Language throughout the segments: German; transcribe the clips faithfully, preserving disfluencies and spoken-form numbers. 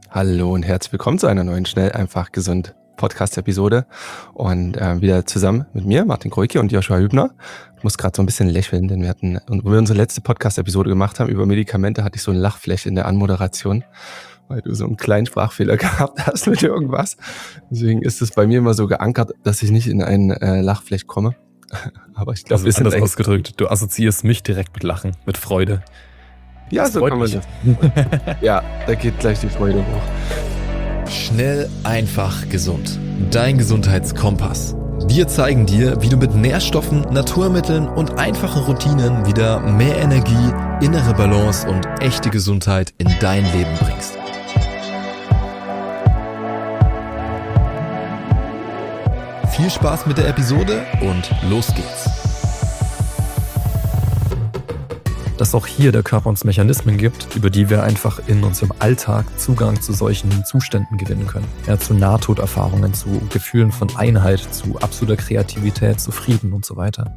Hallo und herzlich willkommen zu einer neuen Schnell, einfach, gesund Podcast-Episode und äh, wieder zusammen mit mir, Martin Kreuke und Joshua Hübner. Ich muss gerade so ein bisschen lächeln, denn wir hatten, und wo wir unsere letzte Podcast-Episode gemacht haben über Medikamente, hatte ich so ein Lachflash in der Anmoderation, weil du so einen kleinen Sprachfehler gehabt hast mit irgendwas. Deswegen ist es bei mir immer so geankert, dass ich nicht in einen äh, Lachflash komme. Aber ich glaube, Also wir sind anders eigentlich- ausgedrückt, du assoziierst mich direkt mit Lachen, mit Freude. Ja, Das so freut kann man mich. das. Ja, da geht gleich die Freude hoch. Schnell, einfach, gesund. Dein Gesundheitskompass. Wir zeigen dir, wie du mit Nährstoffen, Naturmitteln und einfachen Routinen wieder mehr Energie, innere Balance und echte Gesundheit in dein Leben bringst. Viel Spaß mit der Episode und los geht's. Dass auch hier der Körper uns Mechanismen gibt, über die wir einfach in unserem Alltag Zugang zu solchen Zuständen gewinnen können. Ja, zu Nahtoderfahrungen, zu Gefühlen von Einheit, zu absoluter Kreativität, zu Frieden und so weiter.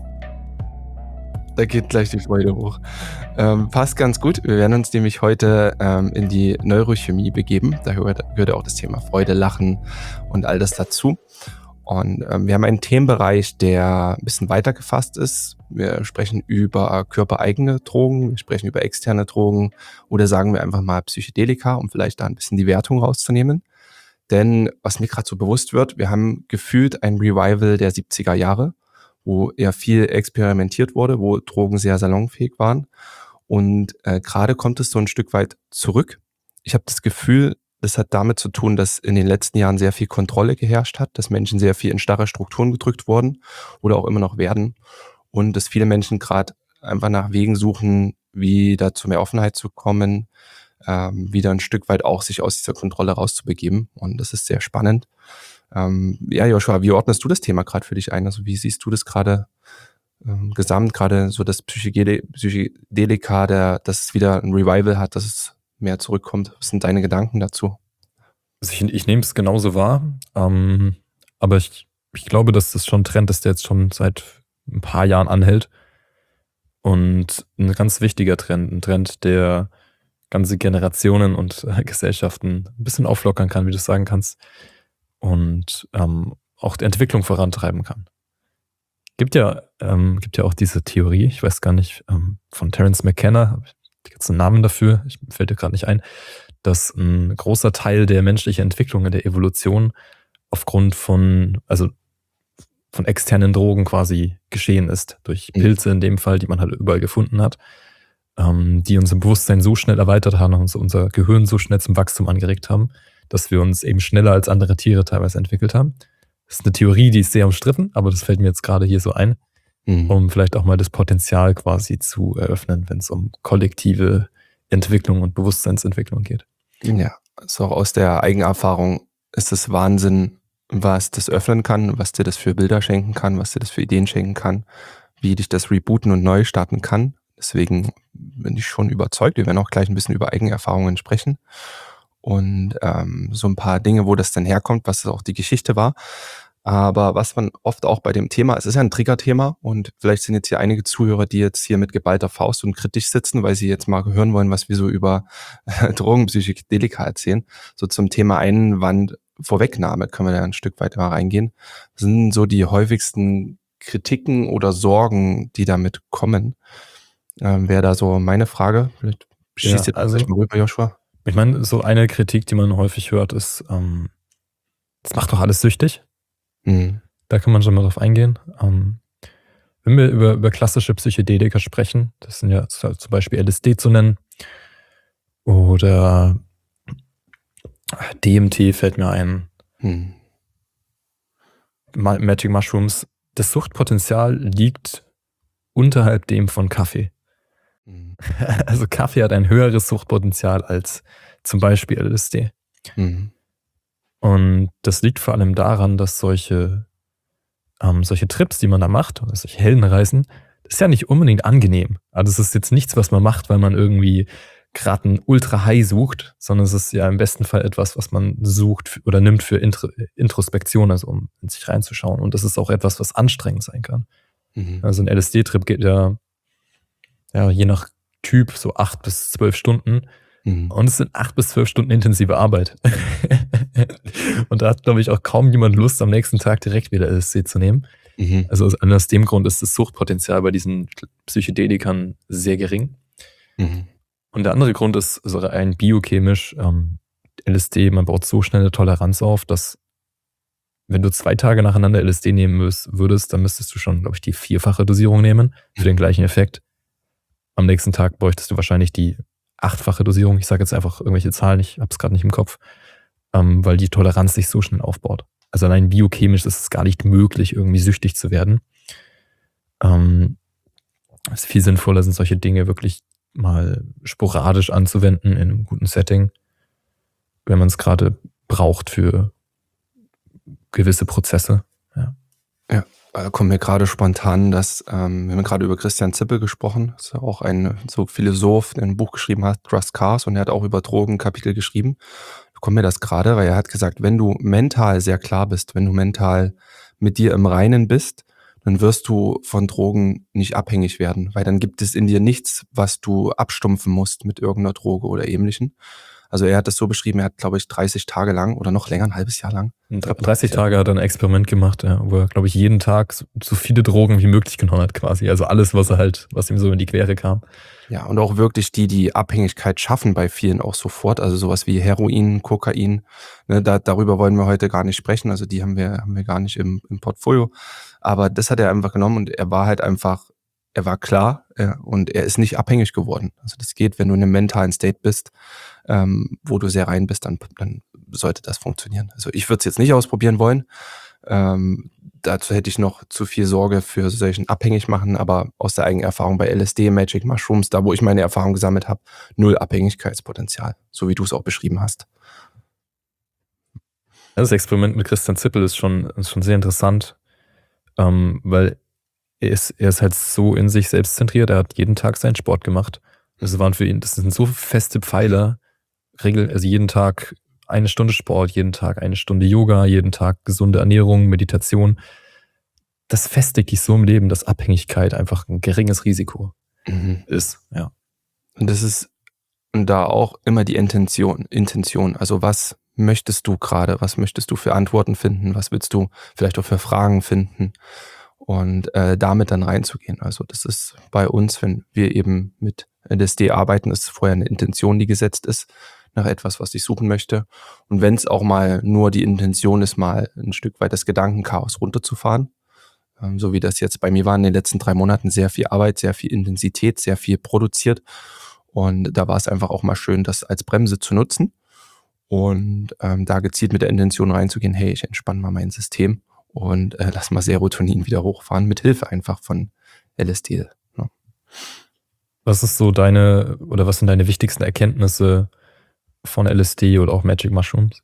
Da geht gleich die Freude hoch. Ähm, passt ganz gut. Wir werden uns nämlich heute ähm, in die Neurochemie begeben. Da gehört, gehört auch das Thema Freude, Lachen und all das dazu. Und ähm, wir haben einen Themenbereich, der ein bisschen weiter gefasst ist. Wir sprechen über körpereigene Drogen, wir sprechen über externe Drogen oder sagen wir einfach mal Psychedelika, um vielleicht da ein bisschen die Wertung rauszunehmen. Denn was mir gerade so bewusst wird, wir haben gefühlt ein Revival der siebziger Jahre, wo eher viel experimentiert wurde, wo Drogen sehr salonfähig waren. Und äh, gerade kommt es so ein Stück weit zurück. Ich habe das Gefühl, das hat damit zu tun, dass in den letzten Jahren sehr viel Kontrolle geherrscht hat, dass Menschen sehr viel in starre Strukturen gedrückt wurden oder auch immer noch werden und dass viele Menschen gerade einfach nach Wegen suchen, wie da zu mehr Offenheit zu kommen, ähm, wieder ein Stück weit auch sich aus dieser Kontrolle rauszubegeben, und das ist sehr spannend. Ähm, ja, Joshua, wie ordnest du das Thema gerade für dich ein? Also wie siehst du das gerade ähm, gesamt, gerade so das Psychedel- Psychedelika, der, dass es wieder ein Revival hat, dass es mehr zurückkommt? Was sind deine Gedanken dazu? Also ich, ich nehme es genauso wahr, ähm, aber ich, ich glaube, dass das schon ein Trend ist, der jetzt schon seit ein paar Jahren anhält. Und ein ganz wichtiger Trend, ein Trend, der ganze Generationen und äh, Gesellschaften ein bisschen auflockern kann, wie du sagen kannst, und ähm, auch die Entwicklung vorantreiben kann. Gibt ja, ähm, gibt ja auch diese Theorie, ich weiß gar nicht, ähm, von Terence McKenna, hab ich jetzt einen Namen dafür, ich fällt dir gerade nicht ein, dass ein großer Teil der menschlichen Entwicklung in der Evolution aufgrund von, also von externen Drogen quasi geschehen ist, durch Mhm. Pilze in dem Fall, die man halt überall gefunden hat, ähm, die unser Bewusstsein so schnell erweitert haben und uns unser Gehirn so schnell zum Wachstum angeregt haben, dass wir uns eben schneller als andere Tiere teilweise entwickelt haben. Das ist eine Theorie, die ist sehr umstritten, aber das fällt mir jetzt gerade hier so ein, Mhm. um vielleicht auch mal das Potenzial quasi zu eröffnen, wenn es um kollektive Entwicklung und Bewusstseinsentwicklung geht. Ja, so auch aus der Eigenerfahrung ist es Wahnsinn, was das öffnen kann, was dir das für Bilder schenken kann, was dir das für Ideen schenken kann, wie dich das rebooten und neu starten kann. Deswegen bin ich schon überzeugt. Wir werden auch gleich ein bisschen über Eigenerfahrungen sprechen und ähm, so ein paar Dinge, wo das denn herkommt, was auch die Geschichte war. Aber was man oft auch bei dem Thema, es ist ja ein Triggerthema, und vielleicht sind jetzt hier einige Zuhörer, die jetzt hier mit geballter Faust und kritisch sitzen, weil sie jetzt mal hören wollen, was wir so über Drogen, Psychedelika erzählen. So zum Thema Einwand, Vorwegnahme können wir da ein Stück weit mal reingehen. Was sind so die häufigsten Kritiken oder Sorgen, die damit kommen? Ähm, Wäre da so meine Frage. Vielleicht schießt Ja, ihr also- gleich mal rüber, Joshua. Ich meine, so eine Kritik, die man häufig hört, ist, ähm, das macht doch alles süchtig. Mhm. Da kann man schon mal drauf eingehen. Ähm, wenn wir über, über klassische Psychedelika sprechen, das sind ja z- zum Beispiel L S D zu nennen oder D M T fällt mir ein, Mhm. Ma- Magic Mushrooms. Das Suchtpotenzial liegt unterhalb dem von Kaffee. Mhm. Also Kaffee hat ein höheres Suchtpotenzial als zum Beispiel L S D. Mhm. Und das liegt vor allem daran, dass solche, ähm, solche Trips, die man da macht, oder solche Heldenreisen, das ist ja nicht unbedingt angenehm. Also es ist jetzt nichts, was man macht, weil man irgendwie gerade ein Ultra-High sucht, sondern es ist ja im besten Fall etwas, was man sucht f- oder nimmt für Intro- Introspektion, also um in sich reinzuschauen. Und das ist auch etwas, was anstrengend sein kann. Mhm. Also ein L S D-Trip geht ja, ja je nach Typ so acht bis zwölf Stunden. Mhm. Und es sind acht bis zwölf Stunden intensive Arbeit. Und da hat, glaube ich, auch kaum jemand Lust, am nächsten Tag direkt wieder L S D zu nehmen. Mhm. Also aus dem Grund ist das Suchtpotenzial bei diesen Psychedelikern sehr gering. Mhm. Und der andere Grund ist so rein biochemisch. Ähm, L S D, man baut so schnell eine Toleranz auf, dass wenn du zwei Tage nacheinander L S D nehmen würdest, dann müsstest du schon, glaube ich, die vierfache Dosierung nehmen für den gleichen Effekt. Am nächsten Tag bräuchtest du wahrscheinlich die achtfache Dosierung. Ich sage jetzt einfach irgendwelche Zahlen, ich habe es gerade nicht im Kopf, ähm, weil die Toleranz sich so schnell aufbaut. Also allein biochemisch ist es gar nicht möglich, irgendwie süchtig zu werden. Ähm, es ist viel sinnvoller, sind solche Dinge wirklich mal sporadisch anzuwenden in einem guten Setting, wenn man es gerade braucht für gewisse Prozesse. Ja. Ja, da kommt mir gerade spontan, dass ähm, wir haben gerade über Christian Zippel gesprochen, das ist ja auch ein so Philosoph, der ein Buch geschrieben hat, Trust Cars, und er hat auch über Drogen ein Kapitel geschrieben. Da kommt mir das gerade, weil er hat gesagt, wenn du mental sehr klar bist, wenn du mental mit dir im Reinen bist, dann wirst du von Drogen nicht abhängig werden, weil dann gibt es in dir nichts, was du abstumpfen musst mit irgendeiner Droge oder Ähnlichem. Also er hat das so beschrieben, er hat, glaube ich, dreißig Tage lang oder noch länger, ein halbes Jahr lang. dreißig Tage hat er ein Experiment gemacht, ja, wo er, glaube ich, jeden Tag so, so viele Drogen wie möglich genommen hat quasi. Also alles, was er halt, was ihm so in die Quere kam. Ja, und auch wirklich die, die Abhängigkeit schaffen bei vielen auch sofort. Also sowas wie Heroin, Kokain, ne, da, darüber wollen wir heute gar nicht sprechen. Also die haben wir, haben wir gar nicht im, im Portfolio. Aber das hat er einfach genommen und er war halt einfach, er war klar ja, und er ist nicht abhängig geworden. Also das geht, wenn du in einem mentalen State bist, ähm, wo du sehr rein bist, dann, dann sollte das funktionieren. Also ich würde es jetzt nicht ausprobieren wollen. Ähm, dazu hätte ich noch zu viel Sorge für solchen abhängig machen, aber aus der eigenen Erfahrung bei L S D, Magic Mushrooms, da wo ich meine Erfahrung gesammelt habe, null Abhängigkeitspotenzial, so wie du es auch beschrieben hast. Das Experiment mit Christian Zippel ist schon, ist schon sehr interessant, ähm, weil er ist, er ist halt so in sich selbst zentriert, er hat jeden Tag seinen Sport gemacht. Das waren für ihn, das sind so feste Pfeiler, Regel, also jeden Tag eine Stunde Sport, jeden Tag eine Stunde Yoga, jeden Tag gesunde Ernährung, Meditation. Das festigt dich so im Leben, dass Abhängigkeit einfach ein geringes Risiko Mhm. ist. Ja. Und das ist da auch immer die Intention, Intention. Also was möchtest du gerade? Was möchtest du für Antworten finden? Was willst du vielleicht auch für Fragen finden? Und äh, damit dann reinzugehen. Also das ist bei uns, wenn wir eben mit L S D arbeiten, ist vorher eine Intention, die gesetzt ist, nach etwas, was ich suchen möchte. Und wenn es auch mal nur die Intention ist, mal ein Stück weit das Gedankenchaos runterzufahren, ähm, so wie das jetzt bei mir war in den letzten drei Monaten, sehr viel Arbeit, sehr viel Intensität, sehr viel produziert. Und da war es einfach auch mal schön, das als Bremse zu nutzen und ähm, da gezielt mit der Intention reinzugehen, hey, ich entspanne mal mein System und äh, lass mal Serotonin wieder hochfahren, mit Hilfe einfach von L S D. Ne? Was ist so deine, oder was sind deine wichtigsten Erkenntnisse von L S D oder auch Magic Mushrooms?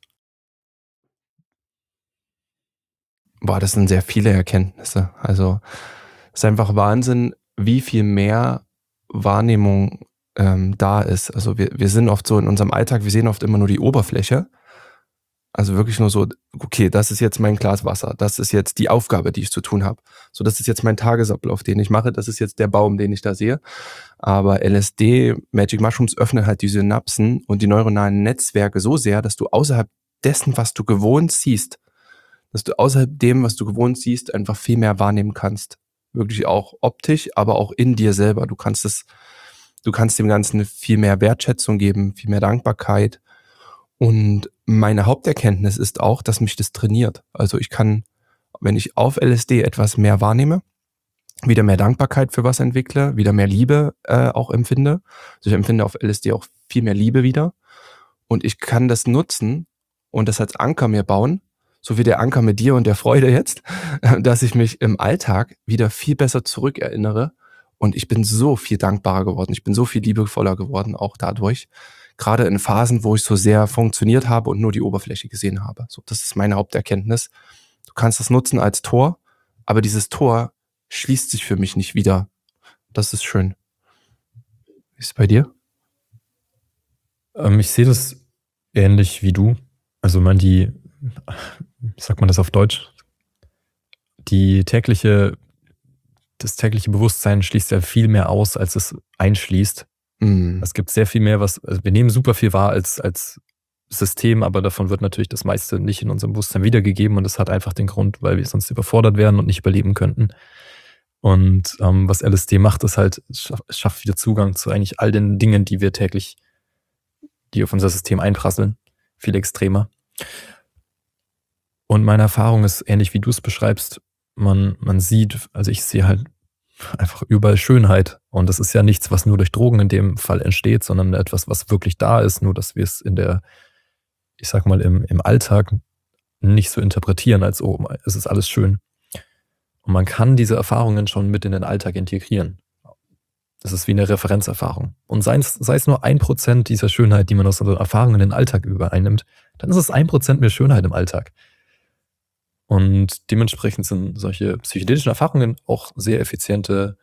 Boah, das sind sehr viele Erkenntnisse. Also es ist einfach Wahnsinn, wie viel mehr Wahrnehmung ähm, da ist. Also wir, wir sind oft so in unserem Alltag, wir sehen oft immer nur die Oberfläche. Also wirklich nur so, okay, das ist jetzt mein Glas Wasser, das ist jetzt die Aufgabe, die ich zu tun habe. So, das ist jetzt mein Tagesablauf, den ich mache, das ist jetzt der Baum, den ich da sehe. Aber L S D, Magic Mushrooms öffnen halt die Synapsen und die neuronalen Netzwerke so sehr, dass du außerhalb dessen, was du gewohnt siehst, dass du außerhalb dem, was du gewohnt siehst, einfach viel mehr wahrnehmen kannst. Wirklich auch optisch, aber auch in dir selber. Du kannst es, du kannst dem Ganzen viel mehr Wertschätzung geben, viel mehr Dankbarkeit. Und meine Haupterkenntnis ist auch, dass mich das trainiert. Also ich kann, wenn ich auf L S D etwas mehr wahrnehme, wieder mehr Dankbarkeit für was entwickle, wieder mehr Liebe äh, auch empfinde. Also ich empfinde auf L S D auch viel mehr Liebe wieder. Und ich kann das nutzen und das als Anker mir bauen, so wie der Anker mit dir und der Freude jetzt, dass ich mich im Alltag wieder viel besser zurückerinnere. Und ich bin so viel dankbarer geworden. Ich bin so viel liebevoller geworden, auch dadurch. Gerade in Phasen, wo ich so sehr funktioniert habe und nur die Oberfläche gesehen habe. So, das ist meine Haupterkenntnis. Du kannst das nutzen als Tor, aber dieses Tor schließt sich für mich nicht wieder. Das ist schön. Wie ist es bei dir? Ähm, ich sehe das ähnlich wie du. Also man die, wie sagt man das auf Deutsch? Die tägliche, das tägliche Bewusstsein schließt ja viel mehr aus, als es einschließt. Mhm. Es gibt sehr viel mehr, was, also wir nehmen super viel wahr als, als System, aber davon wird natürlich das meiste nicht in unserem Bewusstsein wiedergegeben und das hat einfach den Grund, weil wir sonst überfordert werden und nicht überleben könnten. Und ähm, was L S D macht, ist halt, es schaff- es schafft wieder Zugang zu eigentlich all den Dingen, die wir täglich, die auf unser System einprasseln. Viel extremer. Und meine Erfahrung ist ähnlich, wie du es beschreibst. Man, man sieht, also ich sehe halt einfach überall Schönheit. Und das ist ja nichts, was nur durch Drogen in dem Fall entsteht, sondern etwas, was wirklich da ist, nur dass wir es in der, ich sag mal, im, im Alltag nicht so interpretieren, als oh, es ist alles schön. Und man kann diese Erfahrungen schon mit in den Alltag integrieren. Das ist wie eine Referenzerfahrung. Und sei es, sei es nur ein Prozent dieser Schönheit, die man aus unseren Erfahrungen in den Alltag übereinnimmt, dann ist es ein Prozent mehr Schönheit im Alltag. Und dementsprechend sind solche psychedelischen Erfahrungen auch sehr effiziente,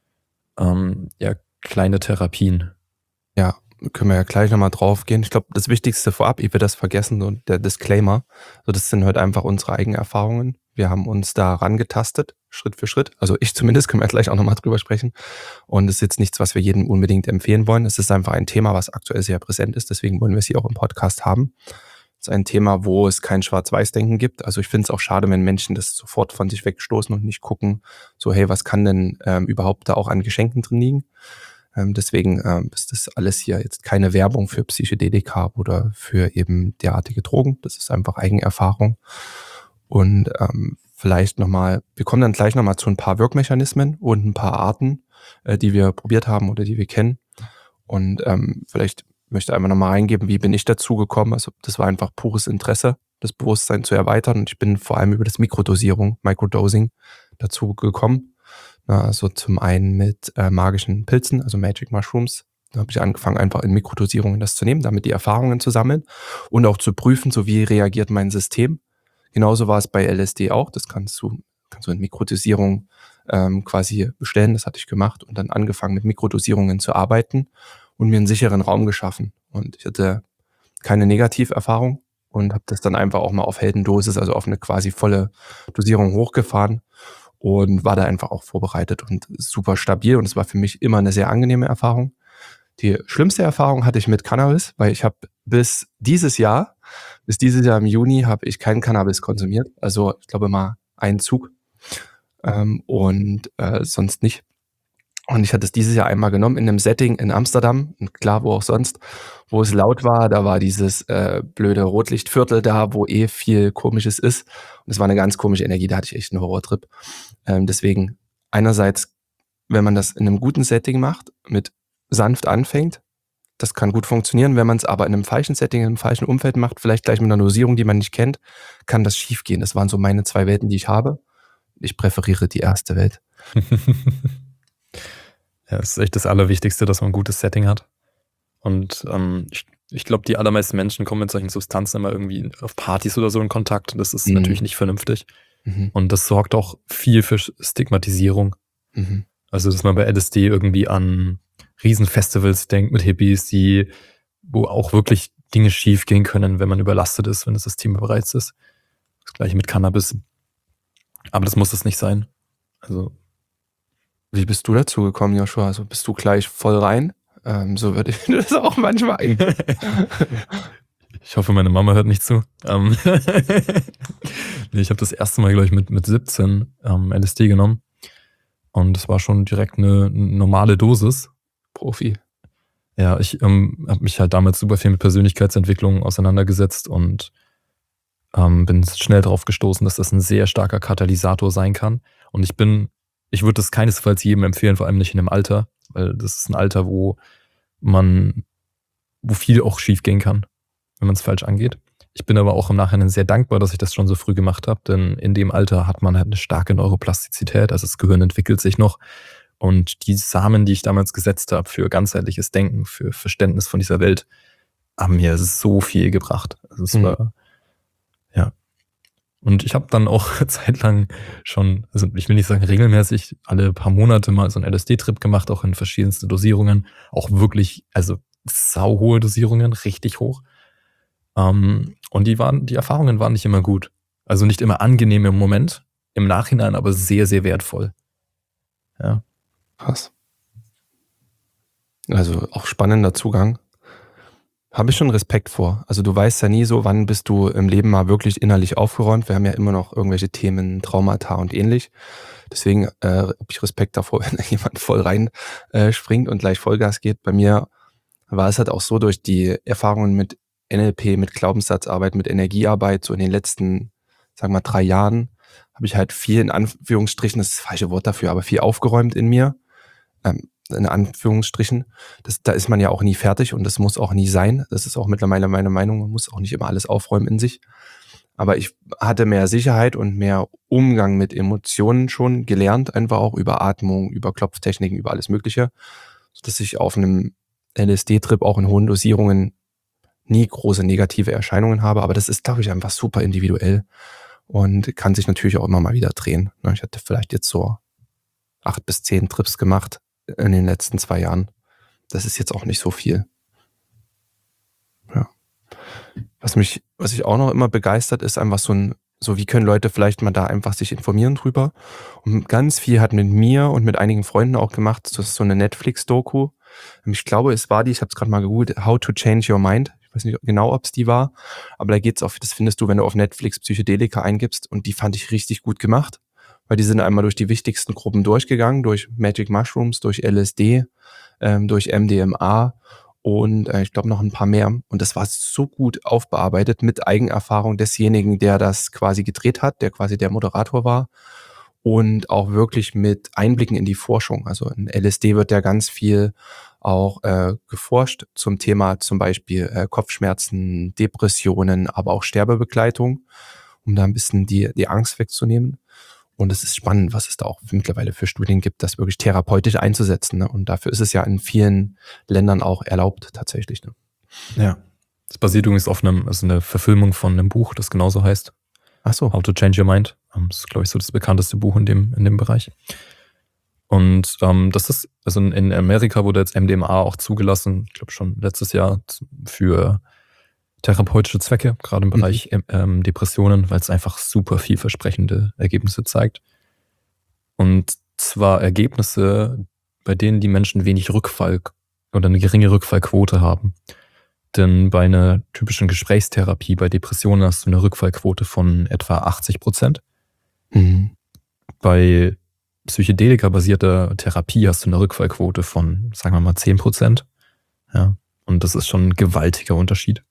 ähm, ja, kleine Therapien. Ja, können wir ja gleich nochmal drauf gehen. Ich glaube, das Wichtigste vorab, ich will das vergessen, und der Disclaimer, so das sind heute einfach unsere eigenen Erfahrungen. Wir haben uns da rangetastet, Schritt für Schritt. Also ich zumindest, können wir gleich auch nochmal drüber sprechen. Und es ist jetzt nichts, was wir jedem unbedingt empfehlen wollen. Es ist einfach ein Thema, was aktuell sehr präsent ist. Deswegen wollen wir es hier auch im Podcast haben. Es ist ein Thema, wo es kein Schwarz-Weiß-Denken gibt. Also ich finde es auch schade, wenn Menschen das sofort von sich wegstoßen und nicht gucken, so hey, was kann denn ähm, überhaupt da auch an Geschenken drin liegen? Ähm, deswegen ähm, ist das alles hier jetzt keine Werbung für Psychedelika oder für eben derartige Drogen. Das ist einfach Eigenerfahrung. Und ähm, vielleicht nochmal, wir kommen dann gleich nochmal zu ein paar Wirkmechanismen und ein paar Arten, äh, die wir probiert haben oder die wir kennen. Und ähm, vielleicht möchte einmal nochmal reingeben, wie bin ich dazu gekommen. Also das war einfach pures Interesse, das Bewusstsein zu erweitern. Und ich bin vor allem über das Mikrodosierung, Microdosing dazu gekommen. Na, also zum einen mit äh, magischen Pilzen, also Magic Mushrooms. Da habe ich angefangen, einfach in Mikrodosierungen das zu nehmen, damit die Erfahrungen zu sammeln und auch zu prüfen, so wie reagiert mein System. Genauso war es bei L S D auch. Das kannst du, kannst du in Mikrodosierung ähm, quasi bestellen. Das hatte ich gemacht und dann angefangen, mit Mikrodosierungen zu arbeiten und mir einen sicheren Raum geschaffen. Und ich hatte keine Negativerfahrung und habe das dann einfach auch mal auf Heldendosis, also auf eine quasi volle Dosierung hochgefahren und war da einfach auch vorbereitet und super stabil. Und es war für mich immer eine sehr angenehme Erfahrung. Die schlimmste Erfahrung hatte ich mit Cannabis, weil ich habe bis dieses Jahr, bis dieses Jahr im Juni, habe ich kein Cannabis konsumiert. Also ich glaube mal einen Zug ähm, und äh, sonst nicht. Und ich hatte es dieses Jahr einmal genommen in einem Setting in Amsterdam, und klar, wo auch sonst, wo es laut war. Da war dieses äh, blöde Rotlichtviertel da, wo eh viel Komisches ist. Und es war eine ganz komische Energie, da hatte ich echt einen Horrortrip. Ähm, deswegen einerseits, wenn man das in einem guten Setting macht, mit sanft anfängt, das kann gut funktionieren. Wenn man es aber in einem falschen Setting, in einem falschen Umfeld macht, vielleicht gleich mit einer Dosierung, die man nicht kennt, kann das schief gehen. Das waren so meine zwei Welten, die ich habe. Ich präferiere die erste Welt. Ja, es ist echt das Allerwichtigste, dass man ein gutes Setting hat. Und ähm, ich, ich glaube, die allermeisten Menschen kommen mit solchen Substanzen immer irgendwie auf Partys oder so in Kontakt. Das ist Mhm. natürlich nicht vernünftig. Mhm. Und das sorgt auch viel für Stigmatisierung. Mhm. Also, dass man bei L S D irgendwie an Riesenfestivals denkt mit Hippies, die, wo auch wirklich Dinge schief gehen können, wenn man überlastet ist, wenn das System bereits ist. Das gleiche mit Cannabis. Aber das muss es nicht sein. Also, Wie bist du dazu gekommen, Joshua? Also bist du gleich voll rein? Ähm, so würde ich das auch manchmal eigentlich. ich hoffe, meine Mama hört nicht zu. Ähm nee, ich habe das erste Mal, glaube ich, mit, mit siebzehn ähm, L S D genommen. Und das war schon direkt eine normale Dosis. Profi. Ja, ich ähm, habe mich halt damals super viel mit Persönlichkeitsentwicklung auseinandergesetzt und ähm, bin schnell drauf gestoßen, dass das ein sehr starker Katalysator sein kann. Und ich bin, ich würde das keinesfalls jedem empfehlen, vor allem nicht in dem Alter, weil das ist ein Alter, wo man, wo viel auch schief gehen kann, wenn man es falsch angeht. Ich bin aber auch im Nachhinein sehr dankbar, dass ich das schon so früh gemacht habe, denn in dem Alter hat man halt eine starke Neuroplastizität, also das Gehirn entwickelt sich noch. Und die Samen, die ich damals gesetzt habe für ganzheitliches Denken, für Verständnis von dieser Welt, haben mir so viel gebracht. Also es Mhm. war, ja. Und ich habe dann auch zeitlang schon, also ich will nicht sagen regelmäßig, alle paar Monate mal so einen L S D-Trip gemacht, auch in verschiedenste Dosierungen. Auch wirklich, also sauhohe Dosierungen, richtig hoch. Um, und die waren, die Erfahrungen waren nicht immer gut. Also nicht immer angenehm im Moment, im Nachhinein aber sehr, sehr wertvoll. Ja. Krass. Also auch spannender Zugang. Habe ich schon Respekt vor. Also du weißt ja nie so, wann bist du im Leben mal wirklich innerlich aufgeräumt. Wir haben ja immer noch irgendwelche Themen, Traumata und ähnlich. Deswegen äh, habe ich Respekt davor, wenn da jemand voll rein äh, springt und gleich Vollgas geht. Bei mir war es halt auch so, durch die Erfahrungen mit N L P, mit Glaubenssatzarbeit, mit Energiearbeit, so in den letzten, sagen wir mal, drei Jahren, habe ich halt viel, in Anführungsstrichen, das ist das falsche Wort dafür, aber viel aufgeräumt in mir. Ähm, in Anführungsstrichen, das, da ist man ja auch nie fertig und das muss auch nie sein. Das ist auch mittlerweile meine Meinung, man muss auch nicht immer alles aufräumen in sich. Aber ich hatte mehr Sicherheit und mehr Umgang mit Emotionen schon gelernt, einfach auch über Atmung, über Klopftechniken, über alles Mögliche, sodass ich auf einem L S D-Trip auch in hohen Dosierungen nie große negative Erscheinungen habe. Aber das ist, glaube ich, einfach super individuell und kann sich natürlich auch immer mal wieder drehen. Ich hatte vielleicht jetzt so acht bis zehn Trips gemacht in den letzten zwei Jahren. Das ist jetzt auch nicht so viel. Ja. Was mich, was ich auch noch immer begeistert, ist einfach so ein, so wie können Leute vielleicht mal da einfach sich informieren drüber. Und ganz viel hat mit mir und mit einigen Freunden auch gemacht. Das ist so eine Netflix-Doku. Ich glaube, es war die, ich habe es gerade mal gegoogelt, How to Change Your Mind. Ich weiß nicht genau, ob es die war, aber da geht's auf, das findest du, wenn du auf Netflix Psychedelika eingibst, und die fand ich richtig gut gemacht. Weil die sind einmal durch die wichtigsten Gruppen durchgegangen, durch Magic Mushrooms, durch L S D, ähm, durch M D M A und äh, ich glaube noch ein paar mehr. Und das war so gut aufbearbeitet mit Eigenerfahrung desjenigen, der das quasi gedreht hat, der quasi der Moderator war, und auch wirklich mit Einblicken in die Forschung. Also in L S D wird ja ganz viel auch äh, geforscht zum Thema zum Beispiel äh, Kopfschmerzen, Depressionen, aber auch Sterbebegleitung, um da ein bisschen die, die Angst wegzunehmen. Und es ist spannend, was es da auch mittlerweile für Studien gibt, das wirklich therapeutisch einzusetzen. Ne? Und dafür ist es ja in vielen Ländern auch erlaubt, tatsächlich. Ne? Ja. Das basiert übrigens auf einem, also eine Verfilmung von einem Buch, das genauso heißt. Ach so. How to Change Your Mind. Das ist, glaube ich, so das bekannteste Buch in dem, in dem Bereich. Und ähm, das ist, also in Amerika wurde jetzt M D M A auch zugelassen, ich glaube schon letztes Jahr, für therapeutische Zwecke, gerade im Bereich mhm. ähm, Depressionen, weil es einfach super vielversprechende Ergebnisse zeigt. Und zwar Ergebnisse, bei denen die Menschen wenig Rückfall oder eine geringe Rückfallquote haben. Denn bei einer typischen Gesprächstherapie bei Depressionen hast du eine Rückfallquote von etwa achtzig Prozent. Mhm. Bei Psychedelika-basierter Therapie hast du eine Rückfallquote von, sagen wir mal, zehn Prozent. Ja, und das ist schon ein gewaltiger Unterschied.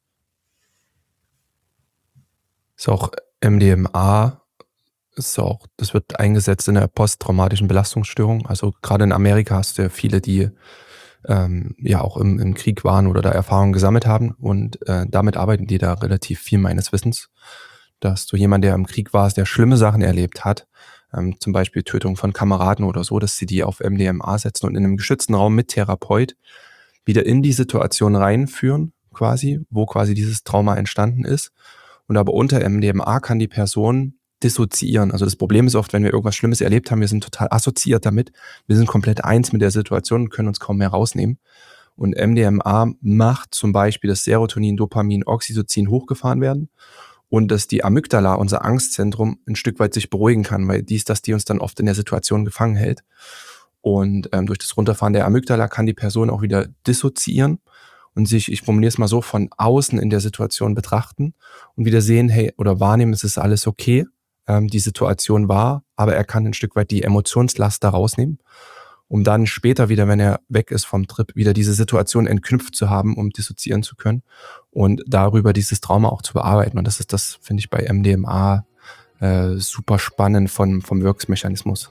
Ist auch M D M A, ist auch, das wird eingesetzt in der posttraumatischen Belastungsstörung. Also gerade in Amerika hast du ja viele, die ähm, ja auch im, im Krieg waren oder da Erfahrungen gesammelt haben, und äh, damit arbeiten die da relativ viel meines Wissens. Dass du jemand, der im Krieg war, der schlimme Sachen erlebt hat, ähm, zum Beispiel Tötung von Kameraden oder so, dass sie die auf M D M A setzen und in einem geschützten Raum mit Therapeut wieder in die Situation reinführen, quasi, wo quasi dieses Trauma entstanden ist. Und aber unter M D M A kann die Person dissoziieren. Also das Problem ist oft, wenn wir irgendwas Schlimmes erlebt haben, wir sind total assoziiert damit. Wir sind komplett eins mit der Situation und können uns kaum mehr rausnehmen. Und M D M A macht zum Beispiel, dass Serotonin, Dopamin, Oxytocin hochgefahren werden und dass die Amygdala, unser Angstzentrum, ein Stück weit sich beruhigen kann, weil dies, dass die uns dann oft in der Situation gefangen hält. Und ähm, durch das Runterfahren der Amygdala kann die Person auch wieder dissoziieren und sich, ich formuliere es mal so, von außen in der Situation betrachten und wieder sehen, hey, oder wahrnehmen, es ist alles okay, ähm, die Situation war, aber er kann ein Stück weit die Emotionslast da rausnehmen, um dann später wieder, wenn er weg ist vom Trip, wieder diese Situation entknüpft zu haben, um dissoziieren zu können und darüber dieses Trauma auch zu bearbeiten. Und das ist das, finde ich, bei M D M A äh, super spannend von, vom Wirkungsmechanismus.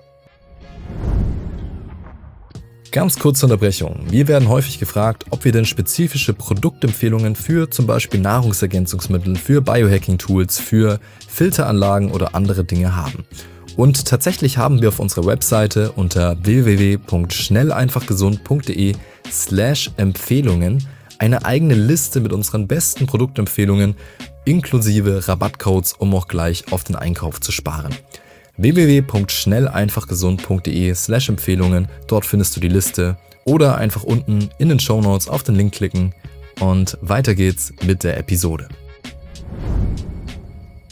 Ganz kurze Unterbrechung. Wir werden häufig gefragt, ob wir denn spezifische Produktempfehlungen für zum Beispiel Nahrungsergänzungsmittel, für Biohacking-Tools, für Filteranlagen oder andere Dinge haben. Und tatsächlich haben wir auf unserer Webseite unter w w w punkt schnell einfach gesund punkt de slash Empfehlungen eine eigene Liste mit unseren besten Produktempfehlungen inklusive Rabattcodes, um auch gleich auf den Einkauf zu sparen. w w w punkt schnell einfach gesund punkt de slash Empfehlungen, dort findest du die Liste, oder einfach unten in den Shownotes auf den Link klicken und weiter geht's mit der Episode.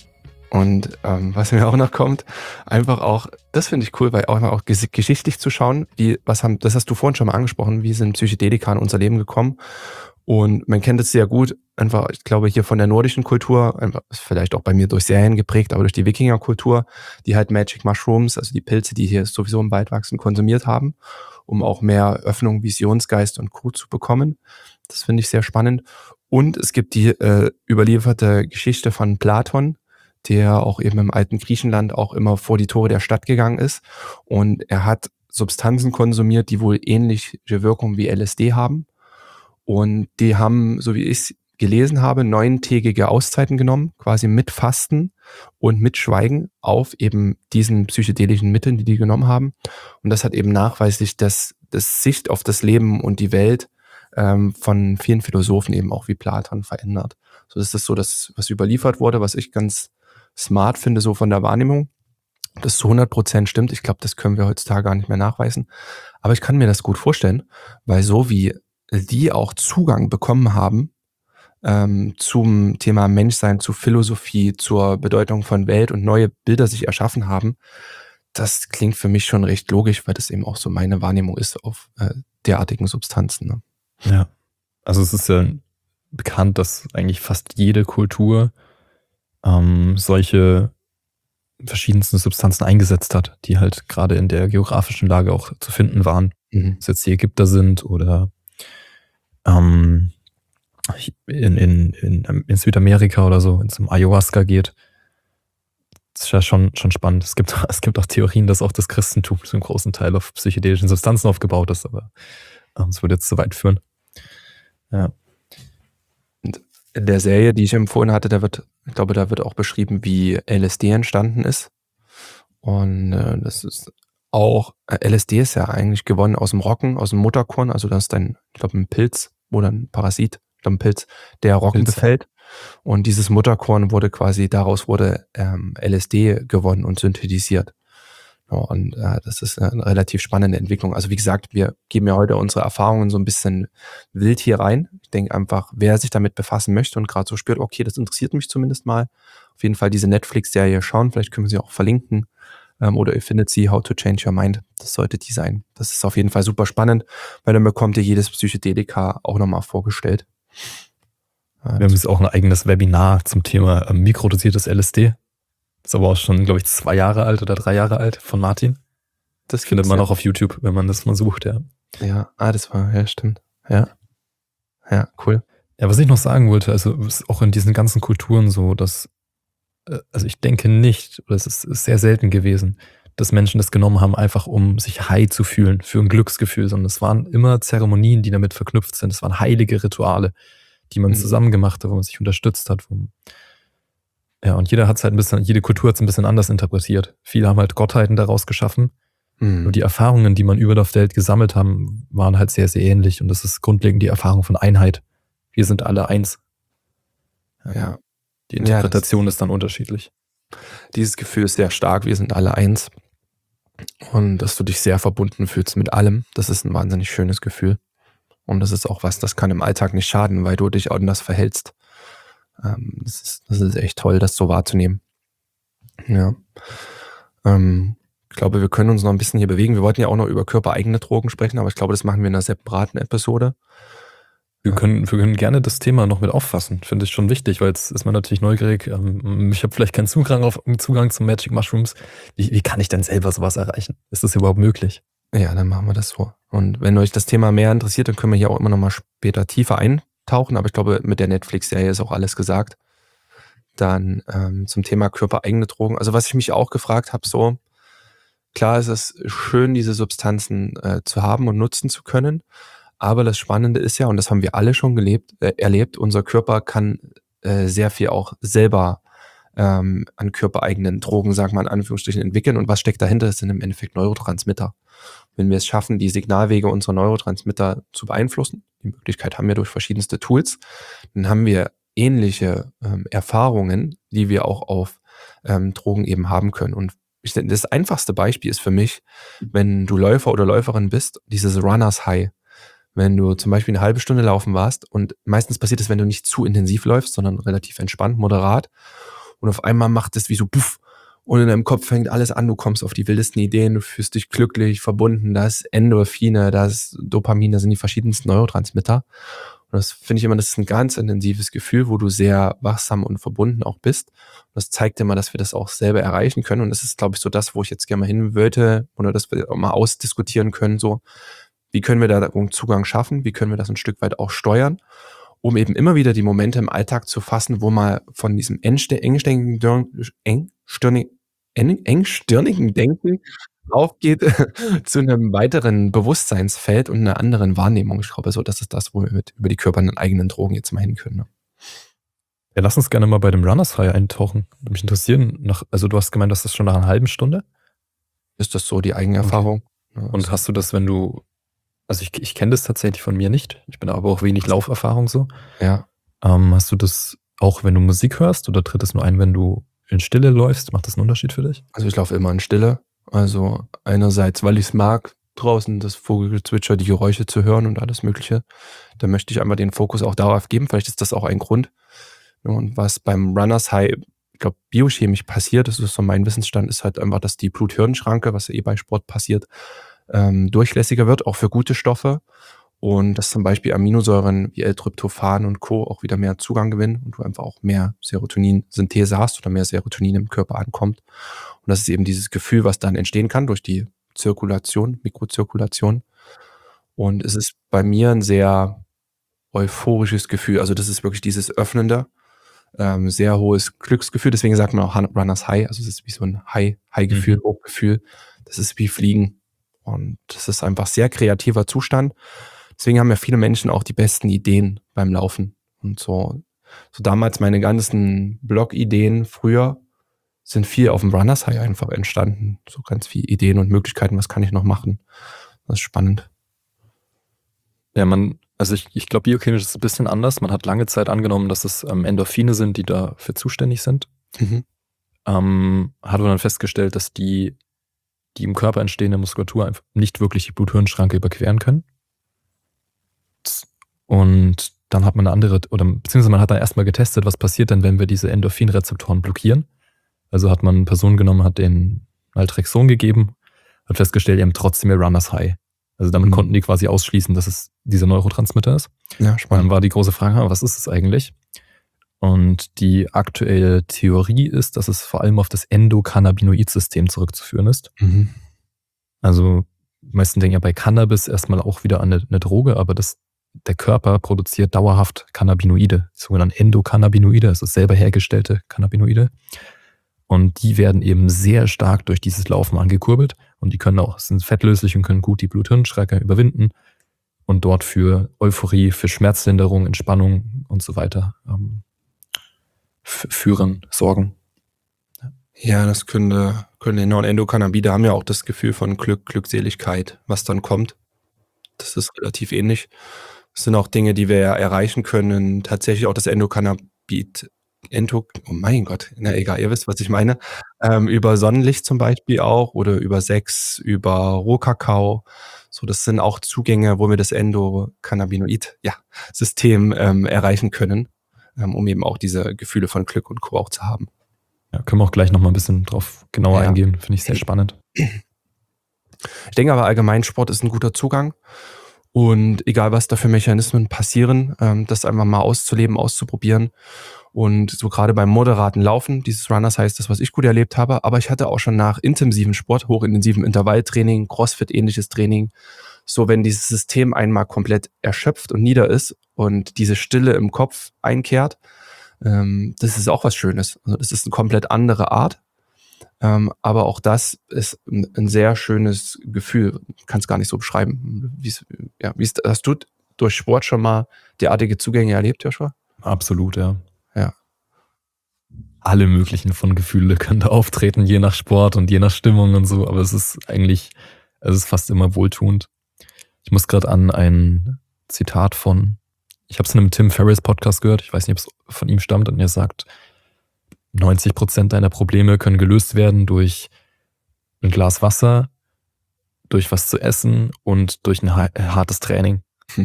Und ähm, was mir auch noch kommt, einfach auch, das finde ich cool, weil auch, auch ges- geschichtlich zu schauen, wie, was haben, das hast du vorhin schon mal angesprochen, wie sind Psychedelika in unser Leben gekommen. Und man kennt es sehr gut, einfach, ich glaube, hier von der nordischen Kultur, einfach, ist vielleicht auch bei mir durch Serien geprägt, aber durch die Wikingerkultur, die halt Magic Mushrooms, also die Pilze, die hier sowieso im Wald wachsen, konsumiert haben, um auch mehr Öffnung, Visionsgeist und Co. zu bekommen. Das finde ich sehr spannend. Und es gibt die äh, überlieferte Geschichte von Platon, der auch eben im alten Griechenland auch immer vor die Tore der Stadt gegangen ist. Und er hat Substanzen konsumiert, die wohl ähnliche Wirkung wie L S D haben. Und die haben, so wie ich es gelesen habe, neuntägige Auszeiten genommen, quasi mit Fasten und mit Schweigen auf eben diesen psychedelischen Mitteln, die die genommen haben. Und das hat eben nachweislich das, das Sicht auf das Leben und die Welt ähm, von vielen Philosophen eben auch wie Platon verändert. So, das ist so das, was überliefert wurde, was ich ganz smart finde, so von der Wahrnehmung. Das zu hundert Prozent stimmt. Ich glaube, das können wir heutzutage gar nicht mehr nachweisen. Aber ich kann mir das gut vorstellen, weil so wie die auch Zugang bekommen haben ähm, zum Thema Menschsein, zu Philosophie, zur Bedeutung von Welt und neue Bilder sich erschaffen haben, das klingt für mich schon recht logisch, weil das eben auch so meine Wahrnehmung ist auf äh, derartigen Substanzen. Ne? Ja, also es ist ja bekannt, dass eigentlich fast jede Kultur ähm, solche verschiedensten Substanzen eingesetzt hat, die halt gerade in der geografischen Lage auch zu finden waren. Mhm. Ob es jetzt die Ägypter sind oder ähm, in, in, in, in Südamerika oder so, wenn es um Ayahuasca geht. Das ist ja schon, schon spannend. Es gibt, es gibt auch Theorien, dass auch das Christentum zum großen Teil auf psychedelischen Substanzen aufgebaut ist, aber ähm, das würde jetzt zu weit führen. Ja. Und in der Serie, die ich empfohlen hatte, da wird, ich glaube, da wird auch beschrieben, wie L S D entstanden ist. Und äh, das ist auch, äh, L S D ist ja eigentlich gewonnen aus dem Roggen, aus dem Mutterkorn. Also das ist ein, ich glaube, ein Pilz oder ein Parasit, ich glaube, ein Pilz, der Roggen Pilz, ja. befällt. Und dieses Mutterkorn wurde quasi, daraus wurde ähm, L S D gewonnen und synthetisiert. Ja, und äh, das ist eine relativ spannende Entwicklung. Also wie gesagt, wir geben ja heute unsere Erfahrungen so ein bisschen wild hier rein. Ich denke einfach, wer sich damit befassen möchte und gerade so spürt, okay, das interessiert mich zumindest mal, auf jeden Fall diese Netflix-Serie schauen. Vielleicht können wir sie auch verlinken. Ähm, oder ihr findet sie, How to Change Your Mind. Das sollte die sein. Das ist auf jeden Fall super spannend, weil dann bekommt ihr jedes Psychedelika auch nochmal vorgestellt. Wir haben jetzt auch ein eigenes Webinar zum Thema ähm, mikrodosiertes L S D. Das ist aber auch schon, glaube ich, zwei Jahre alt oder drei Jahre alt von Martin. Das findet man ja auch auf YouTube, wenn man das mal sucht, ja. Ja, ah, das war, ja, stimmt. Ja. Ja, cool. Ja, was ich noch sagen wollte, also ist auch in diesen ganzen Kulturen so, dass, äh, also ich denke nicht, oder es ist, ist sehr selten gewesen, dass Menschen das genommen haben, einfach um sich high zu fühlen, für ein Glücksgefühl, sondern es waren immer Zeremonien, die damit verknüpft sind. Es waren heilige Rituale, die man Mhm. zusammen gemacht hat, wo man sich unterstützt hat. Wo, ja, und jeder hat es halt ein bisschen, jede Kultur hat es ein bisschen anders interpretiert. Viele haben halt Gottheiten daraus geschaffen. Mhm. Nur die Erfahrungen, die man über der Welt gesammelt haben, waren halt sehr, sehr ähnlich. Und das ist grundlegend die Erfahrung von Einheit. Wir sind alle eins. Ja. Die Ja, Interpretation ist dann unterschiedlich. Dieses Gefühl ist sehr stark, wir sind alle eins. Und dass du dich sehr verbunden fühlst mit allem, das ist ein wahnsinnig schönes Gefühl. Und das ist auch was, das kann im Alltag nicht schaden, weil du dich anders verhältst. Ähm, das ist, das ist echt toll, das so wahrzunehmen. Ja. Ähm, ich glaube, wir können uns noch ein bisschen hier bewegen. Wir wollten ja auch noch über körpereigene Drogen sprechen, aber ich glaube, das machen wir in einer separaten Episode. Wir können, wir können gerne das Thema noch mit auffassen. Finde ich schon wichtig, weil jetzt ist man natürlich neugierig. Ähm, Ich habe vielleicht keinen Zugang, auf, Zugang zu Magic Mushrooms. Wie, wie kann ich denn selber sowas erreichen? Ist das überhaupt möglich? Ja, dann machen wir das so. Und wenn euch das Thema mehr interessiert, dann können wir hier auch immer noch mal später tiefer eintauchen. Aber ich glaube, mit der Netflix-Serie ist auch alles gesagt. Dann ähm, zum Thema körpereigene Drogen. Also was ich mich auch gefragt habe, so klar ist es schön, diese Substanzen äh, zu haben und nutzen zu können. Aber das Spannende ist ja, und das haben wir alle schon gelebt, äh, erlebt, unser Körper kann äh, sehr viel auch selber ähm, an körpereigenen Drogen, sagen wir mal in Anführungsstrichen, entwickeln. Und was steckt dahinter? Das sind im Endeffekt Neurotransmitter. Wenn wir es schaffen, die Signalwege unserer Neurotransmitter zu beeinflussen, die Möglichkeit haben wir durch verschiedenste Tools, dann haben wir ähnliche ähm, Erfahrungen, die wir auch auf ähm, Drogen eben haben können. Und ich, das einfachste Beispiel ist für mich, wenn du Läufer oder Läuferin bist, dieses Runners High. Wenn du zum Beispiel eine halbe Stunde laufen warst und meistens passiert es, wenn du nicht zu intensiv läufst, sondern relativ entspannt, moderat und auf einmal macht es wie so puff und in deinem Kopf fängt alles an, du kommst auf die wildesten Ideen, du fühlst dich glücklich, verbunden, da ist Endorphine, da ist Dopamin, da sind die verschiedensten Neurotransmitter. Und das finde ich immer, das ist ein ganz intensives Gefühl, wo du sehr wachsam und verbunden auch bist. Und das zeigt immer, dass wir das auch selber erreichen können. Und das ist, glaube ich, so das, wo ich jetzt gerne mal hin wollte, oder dass wir auch mal ausdiskutieren können, so, wie können wir da einen Zugang schaffen, wie können wir das ein Stück weit auch steuern, um eben immer wieder die Momente im Alltag zu fassen, wo mal von diesem engstirnigen, engstirnigen, engstirnigen Denken aufgeht zu einem weiteren Bewusstseinsfeld und einer anderen Wahrnehmung. Ich glaube, so, das ist das, wo wir mit über die körpernden eigenen Drogen jetzt mal hin können. Ne? Ja, lass uns gerne mal bei dem Runners High eintauchen. Würde mich interessieren, nach, also du hast gemeint, das ist schon nach einer halben Stunde? Ist das so die eigene Erfahrung? Okay. Ja, und hast du das, wenn du, also ich, ich kenne das tatsächlich von mir nicht, ich bin aber auch wenig Lauferfahrung so. Ja. Ähm, hast du das auch, wenn du Musik hörst, oder tritt es nur ein, wenn du in Stille läufst? Macht das einen Unterschied für dich? Also ich laufe immer in Stille. Also einerseits, weil ich es mag, draußen das Vogelgezwitscher, die Geräusche zu hören und alles Mögliche. Da möchte ich einfach den Fokus auch darauf geben. Vielleicht ist das auch ein Grund. Und was beim Runners High, ich glaube, biochemisch passiert, das ist so mein Wissensstand, ist halt einfach, dass die Blut-Hirn-Schranke, was ja eh bei Sport passiert, ähm, durchlässiger wird, auch für gute Stoffe. Und dass zum Beispiel Aminosäuren wie L-Tryptophan und Co. auch wieder mehr Zugang gewinnen und du einfach auch mehr Serotonin-Synthese hast oder mehr Serotonin im Körper ankommt. Und das ist eben dieses Gefühl, was dann entstehen kann durch die Zirkulation, Mikrozirkulation. Und es ist bei mir ein sehr euphorisches Gefühl. Also das ist wirklich dieses Öffnende, ähm, sehr hohes Glücksgefühl. Deswegen sagt man auch Runners High. Also es ist wie so ein High, High-Gefühl, mhm. Hochgefühl. Das ist wie Fliegen. Und das ist einfach sehr kreativer Zustand. Deswegen haben ja viele Menschen auch die besten Ideen beim Laufen. Und so, so damals meine ganzen Blog-Ideen früher sind viel auf dem Runners High einfach entstanden. So ganz viele Ideen und Möglichkeiten, was kann ich noch machen. Das ist spannend. Ja, man, also ich, ich glaube, biochemisch ist es ein bisschen anders. Man hat lange Zeit angenommen, dass es ähm, Endorphine sind, die dafür zuständig sind. Mhm. Ähm, hat aber dann festgestellt, dass die, die im Körper entstehende Muskulatur einfach nicht wirklich die Blut-Hirn-Schranke überqueren können. Und dann hat man eine andere, oder beziehungsweise man hat dann erstmal getestet, was passiert denn, wenn wir diese Endorphinrezeptoren blockieren. Also hat man eine Person genommen, hat denen Naltrexon gegeben, hat festgestellt, die haben trotzdem ihr Runners High. Also damit mhm. konnten die quasi ausschließen, dass es dieser Neurotransmitter ist. Ja, spannend. Dann war die große Frage, was ist es eigentlich? Und die aktuelle Theorie ist, dass es vor allem auf das Endokannabinoid-System zurückzuführen ist. Mhm. Also die meisten denken ja bei Cannabis erstmal auch wieder an eine, eine Droge, aber das, der Körper produziert dauerhaft Cannabinoide, sogenannte Endokannabinoide, also selber hergestellte Cannabinoide. Und die werden eben sehr stark durch dieses Laufen angekurbelt. Und die können auch, sind fettlöslich und können gut die Blut-Hirn-Schranke überwinden und dort für Euphorie, für Schmerzlinderung, Entspannung und so weiter ähm, f- führen, sorgen. Ja, das könnte, könnte genau. Und Endokannabide haben ja auch das Gefühl von Glück, Glückseligkeit, was dann kommt. Das ist relativ ähnlich. Das sind auch Dinge, die wir ja erreichen können. Tatsächlich auch das Endokannabid, Endo, oh mein Gott, na egal, ihr wisst, was ich meine. Ähm, über Sonnenlicht zum Beispiel auch oder über Sex, über Rohkakao. So, das sind auch Zugänge, wo wir das Endokannabinoid-System ja, ähm, erreichen können, ähm, um eben auch diese Gefühle von Glück und Co. auch zu haben. Ja, können wir auch gleich nochmal ein bisschen drauf genauer ja. eingehen. Finde ich sehr spannend. Ich denke aber allgemein, Sport ist ein guter Zugang. Und egal, was da für Mechanismen passieren, ähm, das einfach mal auszuleben, auszuprobieren. Und so gerade beim moderaten Laufen, dieses Runners heißt das, was ich gut erlebt habe. Aber ich hatte auch schon nach intensivem Sport, hochintensivem Intervalltraining, Crossfit-ähnliches Training, so wenn dieses System einmal komplett erschöpft und nieder ist und diese Stille im Kopf einkehrt, ähm, das ist auch was Schönes. Also das ist eine komplett andere Art. Ähm, aber auch das ist ein, ein sehr schönes Gefühl. Ich kann es gar nicht so beschreiben. Wie's, ja, wie's, hast du durch Sport schon mal derartige Zugänge erlebt, Joshua? Absolut, ja. Ja. Alle möglichen von Gefühle können da auftreten, je nach Sport und je nach Stimmung und so. Aber es ist eigentlich, es ist fast immer wohltuend. Ich muss gerade an ein Zitat von, ich habe es in einem Tim Ferriss Podcast gehört, ich weiß nicht, ob es von ihm stammt, und er sagt, neunzig Prozent deiner Probleme können gelöst werden durch ein Glas Wasser, durch was zu essen und durch ein hartes Training.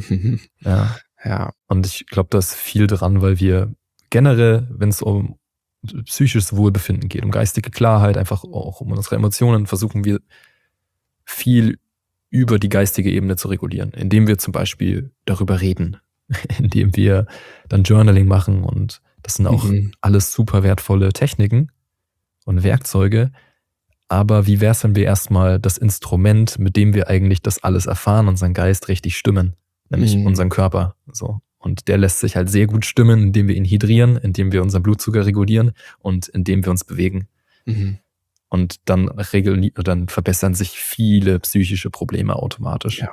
ja. ja. Und ich glaube, da ist viel dran, weil wir generell, wenn es um psychisches Wohlbefinden geht, um geistige Klarheit, einfach auch um unsere Emotionen, versuchen wir viel über die geistige Ebene zu regulieren, indem wir zum Beispiel darüber reden, indem wir dann Journaling machen, und das sind auch Mhm. alles super wertvolle Techniken und Werkzeuge. Aber wie wäre es, wenn wir erstmal das Instrument, mit dem wir eigentlich das alles erfahren, unseren Geist richtig stimmen, nämlich Mhm. unseren Körper. So. Und der lässt sich halt sehr gut stimmen, indem wir ihn hydrieren, indem wir unseren Blutzucker regulieren und indem wir uns bewegen. Mhm. Und dann regeln, dann verbessern sich viele psychische Probleme automatisch. Ja.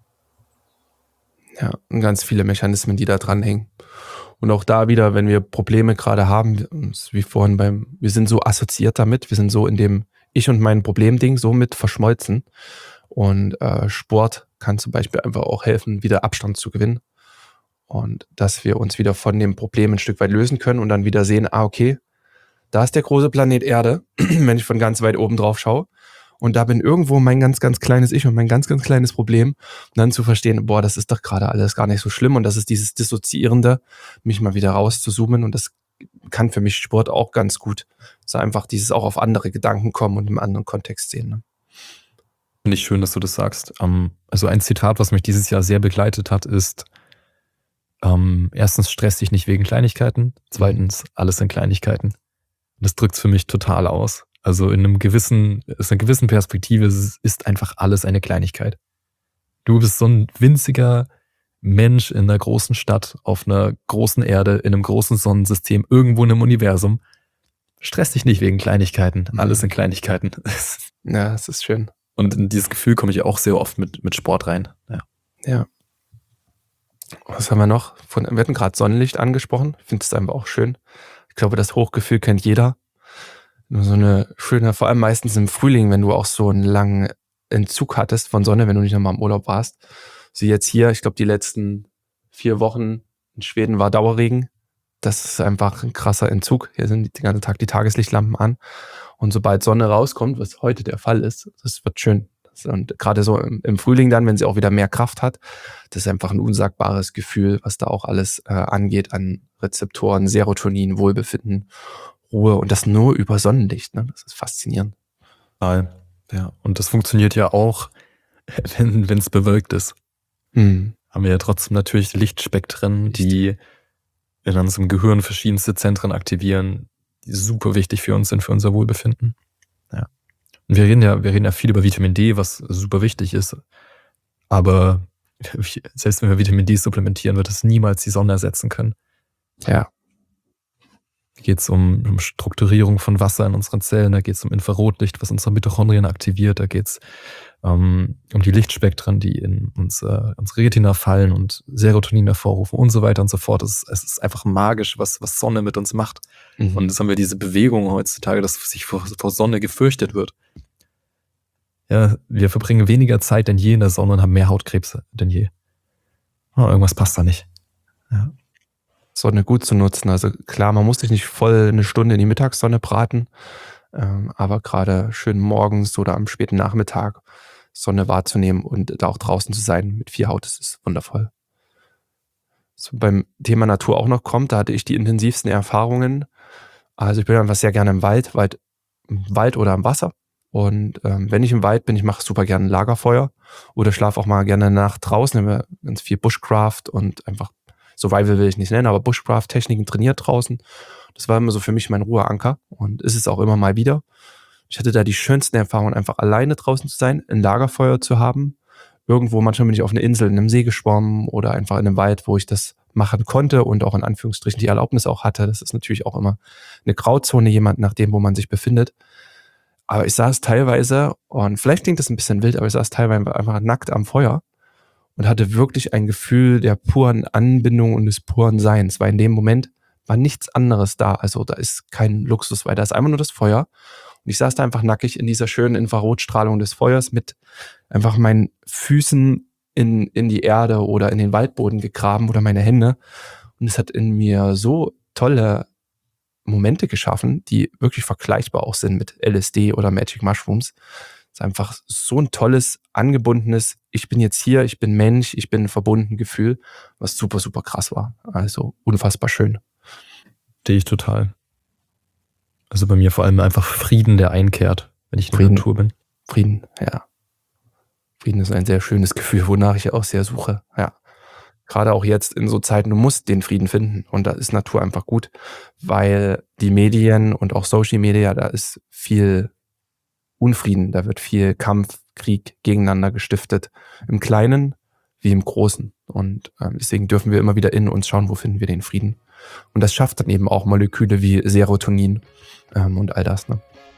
Ja, und ganz viele Mechanismen, die da dranhängen. Und auch da wieder, wenn wir Probleme gerade haben, wie vorhin beim, wir sind so assoziiert damit, wir sind so in dem Ich und mein Problemding so mit verschmolzen. Und äh, Sport kann zum Beispiel einfach auch helfen, wieder Abstand zu gewinnen. Und dass wir uns wieder von dem Problem ein Stück weit lösen können und dann wieder sehen, ah, okay, da ist der große Planet Erde, wenn ich von ganz weit oben drauf schaue. Und da bin irgendwo mein ganz, ganz kleines Ich und mein ganz, ganz kleines Problem. Und dann zu verstehen, boah, das ist doch gerade alles gar nicht so schlimm. Und das ist dieses Dissoziierende, mich mal wieder rauszuzoomen. Und das kann für mich Sport auch ganz gut. So einfach dieses auch auf andere Gedanken kommen und im anderen Kontext sehen. Ne? Finde ich schön, dass du das sagst. Ähm, also ein Zitat, was mich dieses Jahr sehr begleitet hat, ist: ähm, erstens, stress dich nicht wegen Kleinigkeiten. Zweitens, alles sind Kleinigkeiten. Das drückt es für mich total aus. Also in einem gewissen, aus einer gewissen Perspektive ist, ist einfach alles eine Kleinigkeit. Du bist so ein winziger Mensch in einer großen Stadt, auf einer großen Erde, in einem großen Sonnensystem, irgendwo in einem Universum. Stress dich nicht wegen Kleinigkeiten. Alles sind Kleinigkeiten. Ja, das ist schön. Und in dieses Gefühl komme ich auch sehr oft mit, mit Sport rein. Ja. Ja. Was haben wir noch? Von, wir hatten gerade Sonnenlicht angesprochen. Ich finde es einfach auch schön. Ich glaube, das Hochgefühl kennt jeder. Nur so eine schöne, vor allem meistens im Frühling, wenn du auch so einen langen Entzug hattest von Sonne, wenn du nicht nochmal im Urlaub warst. So jetzt hier, ich glaube, die letzten vier Wochen in Schweden war Dauerregen. Das ist einfach ein krasser Entzug. Hier sind den ganzen Tag die Tageslichtlampen an. Und sobald Sonne rauskommt, was heute der Fall ist, das wird schön. Und gerade so im, im Frühling dann, wenn sie auch wieder mehr Kraft hat, das ist einfach ein unsagbares Gefühl, was da auch alles äh, angeht an Rezeptoren, Serotonin, Wohlbefinden, Ruhe, und das nur über Sonnenlicht. Ne? Das ist faszinierend. Ja, und das funktioniert ja auch, wenn es bewölkt ist. Hm. Haben wir ja trotzdem natürlich Lichtspektren, die in unserem Gehirn verschiedenste Zentren aktivieren, die super wichtig für uns sind, für unser Wohlbefinden. Ja. Und wir reden ja, wir reden ja viel über Vitamin D, was super wichtig ist. Aber selbst wenn wir Vitamin D supplementieren, wird es niemals die Sonne ersetzen können. Ja. Da geht es um, um Strukturierung von Wasser in unseren Zellen, da geht es um Infrarotlicht, was unsere Mitochondrien aktiviert, da geht es um, um die Lichtspektren, die in uns, äh, unsere Retina fallen und Serotonin hervorrufen und so weiter und so fort. Es ist, es ist einfach magisch, was, was Sonne mit uns macht. Mhm. Und jetzt haben wir diese Bewegung heutzutage, dass sich vor, vor Sonne gefürchtet wird. Ja, wir verbringen weniger Zeit denn je in der Sonne und haben mehr Hautkrebs denn je. Oh, irgendwas passt da nicht. Ja. Sonne gut zu nutzen. Also klar, man muss sich nicht voll eine Stunde in die Mittagssonne braten, ähm, aber gerade schön morgens oder am späten Nachmittag Sonne wahrzunehmen und da auch draußen zu sein mit viel Haut, das ist wundervoll. So beim Thema Natur auch noch kommt, da hatte ich die intensivsten Erfahrungen. Also ich bin einfach sehr gerne im Wald, Wald, im Wald oder am Wasser. Und ähm, wenn ich im Wald bin, ich mache super gerne ein Lagerfeuer oder schlafe auch mal gerne eine Nacht draußen, habe ganz viel Bushcraft und einfach Survival will ich nicht nennen, aber Bushcraft-Techniken trainiert draußen. Das war immer so für mich mein Ruheanker und ist es auch immer mal wieder. Ich hatte da die schönsten Erfahrungen, einfach alleine draußen zu sein, ein Lagerfeuer zu haben. Irgendwo, manchmal bin ich auf einer Insel in einem See geschwommen oder einfach in einem Wald, wo ich das machen konnte und auch in Anführungsstrichen die Erlaubnis auch hatte. Das ist natürlich auch immer eine Grauzone, jemand nach dem, wo man sich befindet. Aber ich saß teilweise, und vielleicht klingt das ein bisschen wild, aber ich saß teilweise einfach nackt am Feuer und hatte wirklich ein Gefühl der puren Anbindung und des puren Seins, weil in dem Moment war nichts anderes da. Also da ist kein Luxus, weil da ist einfach nur das Feuer. Und ich saß da einfach nackig in dieser schönen Infrarotstrahlung des Feuers mit einfach meinen Füßen in, in die Erde oder in den Waldboden gegraben oder meine Hände. Und es hat in mir so tolle Momente geschaffen, die wirklich vergleichbar auch sind mit L S D oder Magic Mushrooms. Es ist einfach so ein tolles, angebundenes, ich bin jetzt hier, ich bin Mensch, ich bin verbunden Gefühl, was super, super krass war. Also unfassbar schön. Sehe ich total. Also bei mir vor allem einfach Frieden, der einkehrt, wenn ich in der Frieden. Natur bin. Frieden, ja. Frieden ist ein sehr schönes Gefühl, wonach ich auch sehr suche, ja. Gerade auch jetzt in so Zeiten, du musst den Frieden finden und da ist Natur einfach gut, weil die Medien und auch Social Media, da ist viel Unfrieden, da wird viel Kampf, Krieg gegeneinander gestiftet, im Kleinen wie im Großen und ähm, deswegen dürfen wir immer wieder in uns schauen, wo finden wir den Frieden und das schafft dann eben auch Moleküle wie Serotonin ähm, und all das, ne?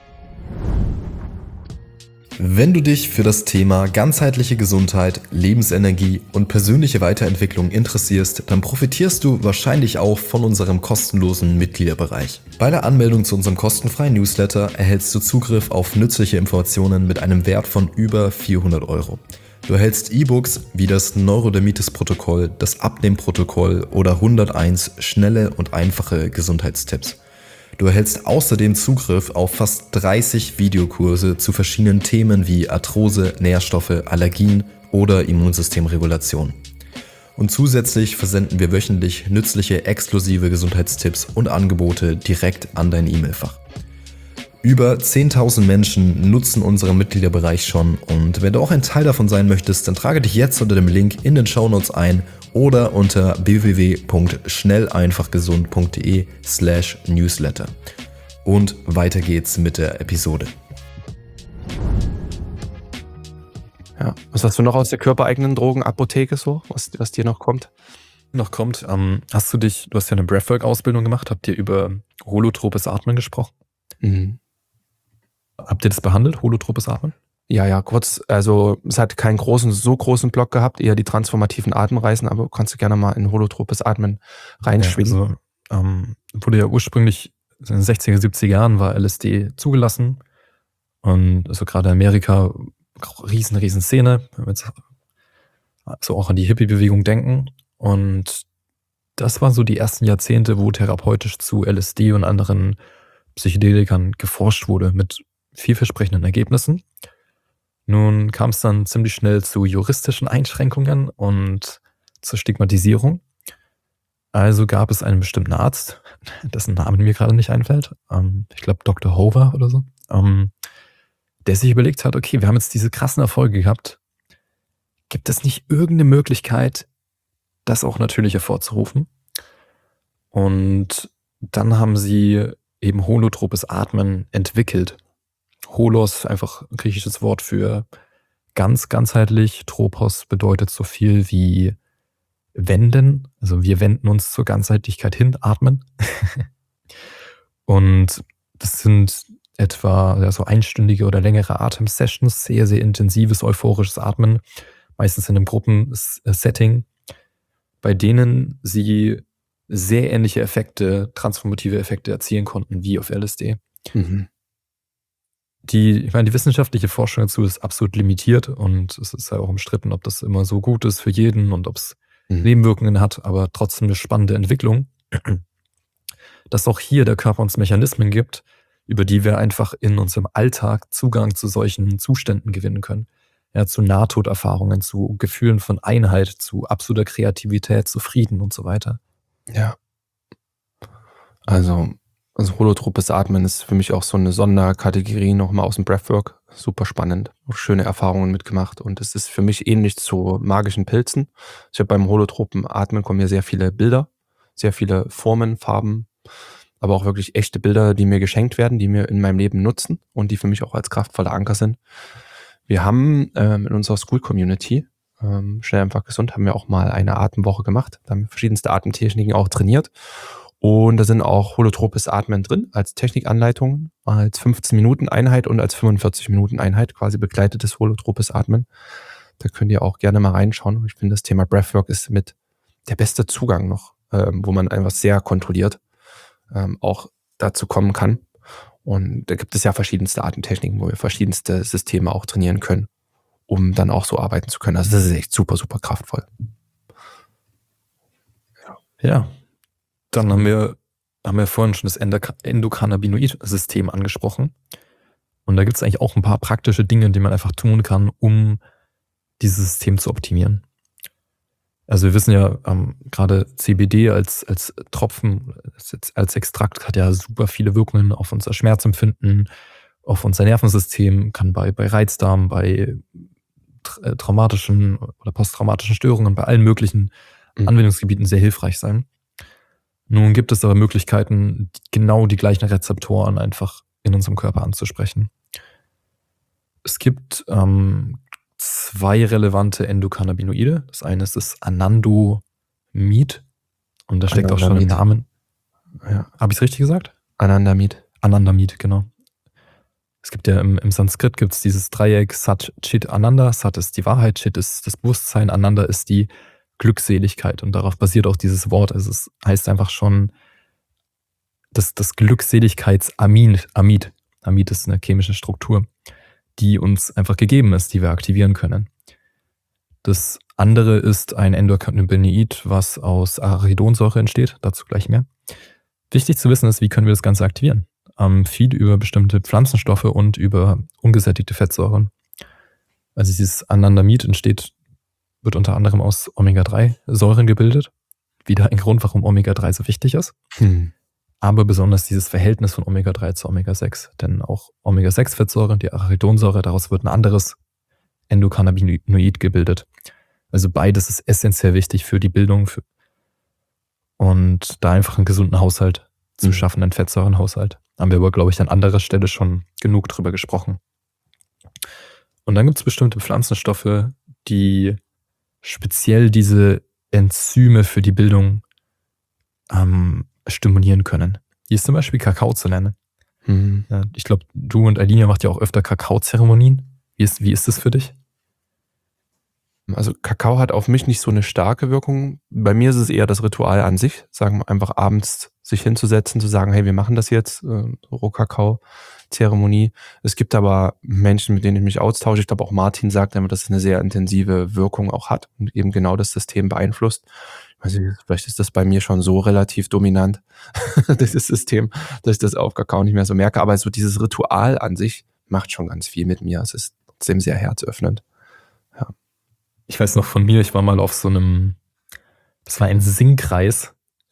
Wenn du dich für das Thema ganzheitliche Gesundheit, Lebensenergie und persönliche Weiterentwicklung interessierst, dann profitierst du wahrscheinlich auch von unserem kostenlosen Mitgliederbereich. Bei der Anmeldung zu unserem kostenfreien Newsletter erhältst du Zugriff auf nützliche Informationen mit einem Wert von über vierhundert Euro. Du erhältst E-Books wie das Neurodermitis-Protokoll, das Abnehm-Protokoll oder hunderteins schnelle und einfache Gesundheitstipps. Du erhältst außerdem Zugriff auf fast dreißig Videokurse zu verschiedenen Themen wie Arthrose, Nährstoffe, Allergien oder Immunsystemregulation. Und zusätzlich versenden wir wöchentlich nützliche exklusive Gesundheitstipps und Angebote direkt an dein E-Mail-Fach. Über zehntausend Menschen nutzen unseren Mitgliederbereich schon und wenn du auch ein Teil davon sein möchtest, dann trage dich jetzt unter dem Link in den Shownotes ein oder unter w w w punkt schnelleinfachgesund punkt de slash newsletter. Und weiter geht's mit der Episode. Ja, was hast du noch aus der körpereigenen Drogenapotheke so, was, was dir noch kommt? Noch kommt, ähm, hast du dich, du hast ja eine Breathwork-Ausbildung gemacht, habt ihr über holotropes Atmen gesprochen? Mhm. Habt ihr das behandelt, holotropes Atmen? Ja, ja, kurz, also es hat keinen großen, so großen Block gehabt, eher die transformativen Atemreisen, aber kannst du gerne mal in holotropes Atmen reinschwingen. Ja, also, ähm, wurde ja ursprünglich in den sechziger, siebziger Jahren war L S D zugelassen und also gerade in Amerika riesen, riesen Szene, wenn wir jetzt so auch an die Hippie-Bewegung denken und das waren so die ersten Jahrzehnte, wo therapeutisch zu L S D und anderen Psychedelikern geforscht wurde mit vielversprechenden Ergebnissen. Nun kam es dann ziemlich schnell zu juristischen Einschränkungen und zur Stigmatisierung. Also gab es einen bestimmten Arzt, dessen Name mir gerade nicht einfällt, ähm, ich glaube Doktor Hover oder so, ähm, der sich überlegt hat, okay, wir haben jetzt diese krassen Erfolge gehabt, gibt es nicht irgendeine Möglichkeit, das auch natürlich hervorzurufen? Und dann haben sie eben holotropes Atmen entwickelt. Holos, einfach ein griechisches Wort für ganz, ganzheitlich. Tropos bedeutet so viel wie wenden. Also wir wenden uns zur Ganzheitlichkeit hin, atmen. Und das sind etwa ja, so einstündige oder längere Atemsessions, sehr, sehr intensives, euphorisches Atmen, meistens in einem Gruppensetting, bei denen sie sehr ähnliche Effekte, transformative Effekte erzielen konnten wie auf L S D. Mhm. Die, ich meine, die wissenschaftliche Forschung dazu ist absolut limitiert und es ist ja auch umstritten, ob das immer so gut ist für jeden und ob es mhm. Nebenwirkungen hat, aber trotzdem eine spannende Entwicklung, dass auch hier der Körper uns Mechanismen gibt, über die wir einfach in unserem Alltag Zugang zu solchen Zuständen gewinnen können. Ja, zu Nahtoderfahrungen, zu Gefühlen von Einheit, zu absoluter Kreativität, zu Frieden und so weiter. Ja. Also, also holotropes Atmen ist für mich auch so eine Sonderkategorie nochmal aus dem Breathwork. Super spannend. Auch schöne Erfahrungen mitgemacht. Und es ist für mich ähnlich zu magischen Pilzen. Ich habe beim holotropen Atmen kommen mir sehr viele Bilder, sehr viele Formen, Farben, aber auch wirklich echte Bilder, die mir geschenkt werden, die mir in meinem Leben nutzen und die für mich auch als kraftvoller Anker sind. Wir haben ähm, in unserer School-Community, ähm, schnell einfach gesund, haben wir auch mal eine Atemwoche gemacht. Da haben wir verschiedenste Atemtechniken auch trainiert. Und da sind auch holotropes Atmen drin, als Technikanleitung, als fünfzehn Minuten Einheit und als fünfundvierzig Minuten Einheit, quasi begleitetes holotropes Atmen. Da könnt ihr auch gerne mal reinschauen. Ich finde, das Thema Breathwork ist mit der beste Zugang noch, ähm, wo man einfach sehr kontrolliert ähm, auch dazu kommen kann. Und da gibt es ja verschiedenste Atemtechniken, wo wir verschiedenste Systeme auch trainieren können, um dann auch so arbeiten zu können. Also das ist echt super, super kraftvoll. Ja. Ja. Dann haben wir, haben wir vorhin schon das Endokannabinoid-System angesprochen. Und da gibt es eigentlich auch ein paar praktische Dinge, die man einfach tun kann, um dieses System zu optimieren. Also wir wissen ja, ähm, gerade C B D als, als Tropfen, als, als Extrakt hat ja super viele Wirkungen auf unser Schmerzempfinden, auf unser Nervensystem, kann bei, bei Reizdarm, bei tra traumatischen oder posttraumatischen Störungen, bei allen möglichen Mhm. Anwendungsgebieten sehr hilfreich sein. Nun gibt es aber Möglichkeiten, genau die gleichen Rezeptoren einfach in unserem Körper anzusprechen. Es gibt ähm, zwei relevante Endokannabinoide. Das eine ist das Anandamid und da steckt auch schon im Anandamid. Namen. Ja. Habe ich es richtig gesagt? Anandamid. Anandamid, genau. Es gibt ja im, im Sanskrit gibt es dieses Dreieck Sat, Chit, Ananda. Sat ist die Wahrheit, Chit ist das Bewusstsein, Ananda ist die Glückseligkeit. Und darauf basiert auch dieses Wort. Also es heißt einfach schon das, das Glückseligkeitsamid. Amid. Amid ist eine chemische Struktur, die uns einfach gegeben ist, die wir aktivieren können. Das andere ist ein Endokannabinoid, was aus Arachidonsäure entsteht. Dazu gleich mehr. Wichtig zu wissen ist, wie können wir das Ganze aktivieren? Ähm, viel über bestimmte Pflanzenstoffe und über ungesättigte Fettsäuren. Also dieses Anandamid entsteht, wird unter anderem aus Omega drei Säuren gebildet. Wieder ein Grund, warum Omega drei so wichtig ist. Hm. Aber besonders dieses Verhältnis von Omega drei zu Omega sechs. Denn auch Omega sechs Fettsäuren, die Arachidonsäure, daraus wird ein anderes Endokannabinoid gebildet. Also beides ist essentiell wichtig für die Bildung für und da einfach einen gesunden Haushalt zu Mhm. schaffen, einen Fettsäurenhaushalt. Haben wir aber, glaube ich, an anderer Stelle schon genug drüber gesprochen. Und dann gibt es bestimmte Pflanzenstoffe, die speziell diese Enzyme für die Bildung ähm, stimulieren können. Hier ist zum Beispiel Kakao zu nennen. Mhm. Ja, ich glaube, du und Alina macht ja auch öfter Kakaozeremonien. Wie ist, wie ist das für dich? Also Kakao hat auf mich nicht so eine starke Wirkung. Bei mir ist es eher das Ritual an sich, sagen wir einfach abends sich hinzusetzen, zu sagen, hey, wir machen das jetzt, äh, Rohkakao-Zeremonie. Es gibt aber Menschen, mit denen ich mich austausche. Ich glaube auch Martin sagt immer, dass es eine sehr intensive Wirkung auch hat und eben genau das System beeinflusst. Ich weiß nicht, vielleicht ist das bei mir schon so relativ dominant, dieses System, dass ich das auf Kakao nicht mehr so merke. Aber so dieses Ritual an sich macht schon ganz viel mit mir. Es ist trotzdem sehr herzöffnend. Ich weiß noch von mir, ich war mal auf so einem, das war ein Singkreis,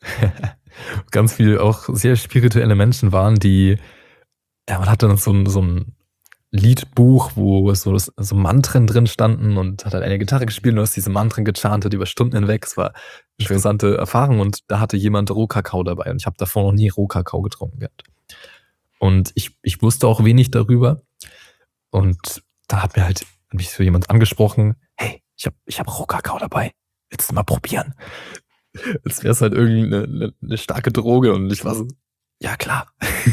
ganz viele auch sehr spirituelle Menschen waren, die, ja, man hatte dann so ein, so ein Liedbuch, wo so, so Mantren drin standen und hat halt eine Gitarre gespielt und du hast diese Mantren gechantet über Stunden hinweg. Es war eine interessante Erfahrung und da hatte jemand Rohkakao dabei und ich habe davor noch nie Rohkakao getrunken gehabt. Und ich, ich wusste auch wenig darüber und da hat mir halt hat mich so jemand angesprochen, hey, ich habe ich hab Rohkakao dabei, willst du mal probieren? Als wäre es halt irgendwie eine, eine, eine starke Droge und ich war so, ja klar.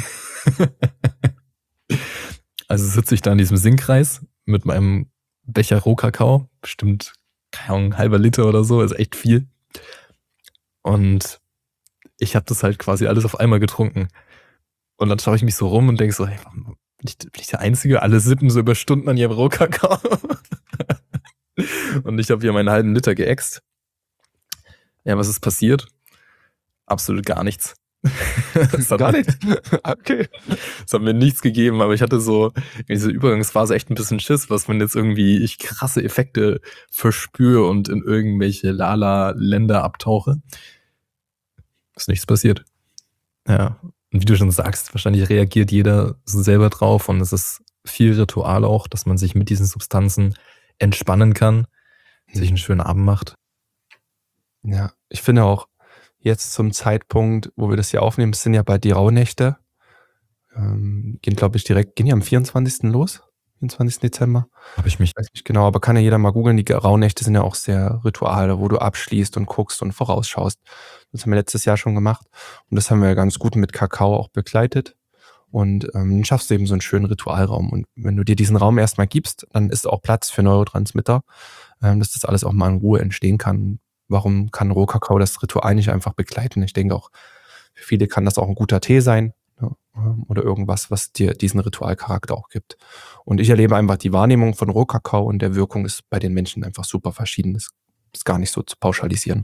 Also sitze ich da in diesem Singkreis mit meinem Becher Rohkakao, bestimmt, keine Ahnung, ein halber Liter oder so, ist echt viel. Und ich habe das halt quasi alles auf einmal getrunken. Und dann schaue ich mich so rum und denke so, hey, bin ich, bin ich der Einzige? Alle sippen so über Stunden an ihrem Rohkakao. Und ich habe hier meinen halben Liter geäxt. Ja, was ist passiert? Absolut gar nichts. Gar nichts? Okay. Es hat mir nichts gegeben, aber ich hatte so in dieser Übergangsphase echt ein bisschen Schiss, was wenn jetzt irgendwie ich krasse Effekte verspüre und in irgendwelche Lala-Länder abtauche. Ist nichts passiert. Ja, und wie du schon sagst, wahrscheinlich reagiert jeder so selber drauf und es ist viel Ritual auch, dass man sich mit diesen Substanzen entspannen kann, sich einen schönen Abend macht. Ja, ich finde auch jetzt zum Zeitpunkt, wo wir das hier aufnehmen, es sind ja bald die Rauhnächte. Ähm, gehen, glaube ich, direkt, gehen die am vierundzwanzigsten los? vierundzwanzigsten Dezember? Habe ich mich. Weiß nicht genau, aber kann ja jeder mal googeln. Die Rauhnächte sind ja auch sehr Rituale, wo du abschließt und guckst und vorausschaust. Das haben wir letztes Jahr schon gemacht. Und das haben wir ganz gut mit Kakao auch begleitet. Und ähm, dann schaffst du eben so einen schönen Ritualraum. Und wenn du dir diesen Raum erstmal gibst, dann ist auch Platz für Neurotransmitter, ähm, dass das alles auch mal in Ruhe entstehen kann. Warum kann Rohkakao das Ritual nicht einfach begleiten? Ich denke auch, für viele kann das auch ein guter Tee sein, ja, oder irgendwas, was dir diesen Ritualcharakter auch gibt. Und ich erlebe einfach die Wahrnehmung von Rohkakao und der Wirkung ist bei den Menschen einfach super verschieden. Das ist gar nicht so zu pauschalisieren.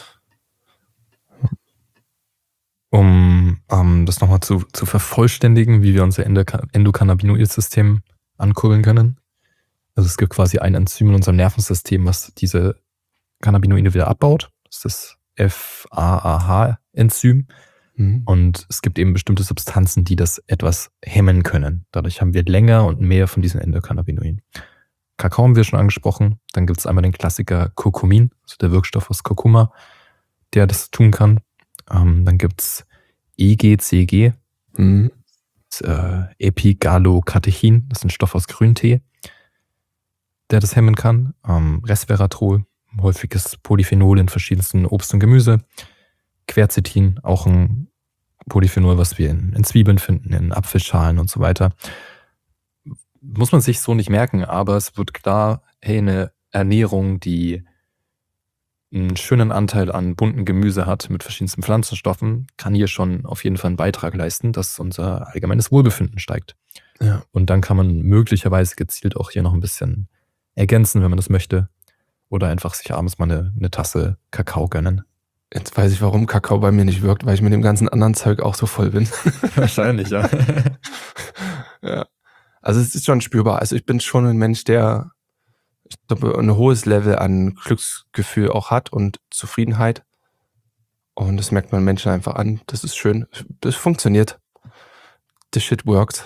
Um ähm, das nochmal zu, zu vervollständigen, wie wir unser Endokannabinoid-System ankurbeln können. Also es gibt quasi ein Enzym in unserem Nervensystem, was diese Cannabinoide wieder abbaut. Das ist das F A A H-Enzym. Mhm. Und es gibt eben bestimmte Substanzen, die das etwas hemmen können. Dadurch haben wir länger und mehr von diesen Endokannabinoiden. Kakao haben wir schon angesprochen. Dann gibt es einmal den Klassiker Curcumin, also der Wirkstoff aus Kurkuma, der das tun kann. Ähm, dann gibt es E G C G, Mhm. das, äh, Epigallocatechin, das ist ein Stoff aus Grüntee, der das hemmen kann. Ähm, Resveratrol, häufiges Polyphenol in verschiedensten Obst und Gemüse. Quercetin, auch ein Polyphenol, was wir in, in Zwiebeln finden, in Apfelschalen und so weiter. Muss man sich so nicht merken, aber es wird klar, hey, eine Ernährung, die einen schönen Anteil an bunten Gemüse hat mit verschiedensten Pflanzenstoffen, kann hier schon auf jeden Fall einen Beitrag leisten, dass unser allgemeines Wohlbefinden steigt. Ja. Und dann kann man möglicherweise gezielt auch hier noch ein bisschen ergänzen, wenn man das möchte. Oder einfach sich abends mal eine, eine Tasse Kakao gönnen. Jetzt weiß ich, warum Kakao bei mir nicht wirkt, weil ich mit dem ganzen anderen Zeug auch so voll bin. Wahrscheinlich, ja. Ja. Also es ist schon spürbar. Also ich bin schon ein Mensch, der, ich glaube, ein hohes Level an Glücksgefühl auch hat und Zufriedenheit. Und das merkt man Menschen einfach an. Das ist schön. Das funktioniert. The shit works.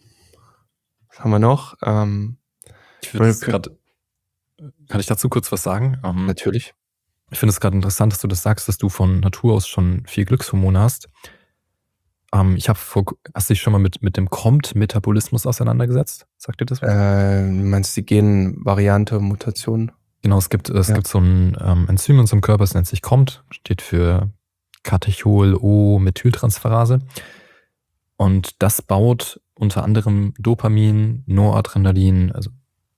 Was haben wir noch? Ähm, Ich finde es gerade, kann ich dazu kurz was sagen? Ähm, natürlich. Ich finde es gerade interessant, dass du das sagst, dass du von Natur aus schon viel Glückshormone hast. Ähm, ich habe vor, hast du dich schon mal mit, mit dem C O M T-Metabolismus auseinandergesetzt? Sagt dir das was? Äh, meinst du die Genvariante, Mutation? Genau, es gibt, es Ja. gibt so ein ähm, Enzym in unserem Körper, das nennt sich C O M T, steht für Catechol-O-Methyltransferase. Und das baut unter anderem Dopamin, Noradrenalin also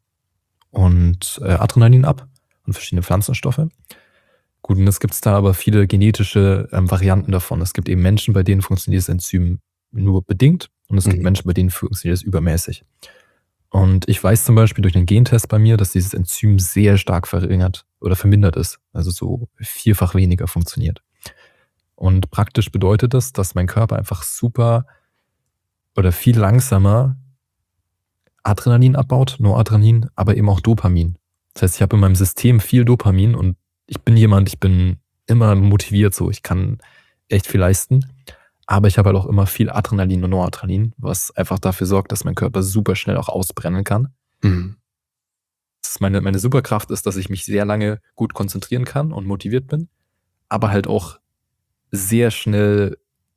und äh, Adrenalin ab und verschiedene Pflanzenstoffe. Gut, und es gibt da aber viele genetische ähm, Varianten davon. Es gibt eben Menschen, bei denen funktioniert das Enzym nur bedingt und es gibt Mhm. Menschen, bei denen funktioniert es übermäßig. Und ich weiß zum Beispiel durch einen Gentest bei mir, dass dieses Enzym sehr stark verringert oder vermindert ist, also so vierfach weniger funktioniert. Und praktisch bedeutet das, dass mein Körper einfach super oder viel langsamer Adrenalin abbaut, Noradrenalin, aber eben auch Dopamin. Das heißt, ich habe in meinem System viel Dopamin und ich bin jemand, ich bin immer motiviert so, ich kann echt viel leisten, aber ich habe halt auch immer viel Adrenalin und Noradrenalin, was einfach dafür sorgt, dass mein Körper super schnell auch ausbrennen kann. Mhm. Das ist meine, meine Superkraft ist, dass ich mich sehr lange gut konzentrieren kann und motiviert bin, aber halt auch sehr schnell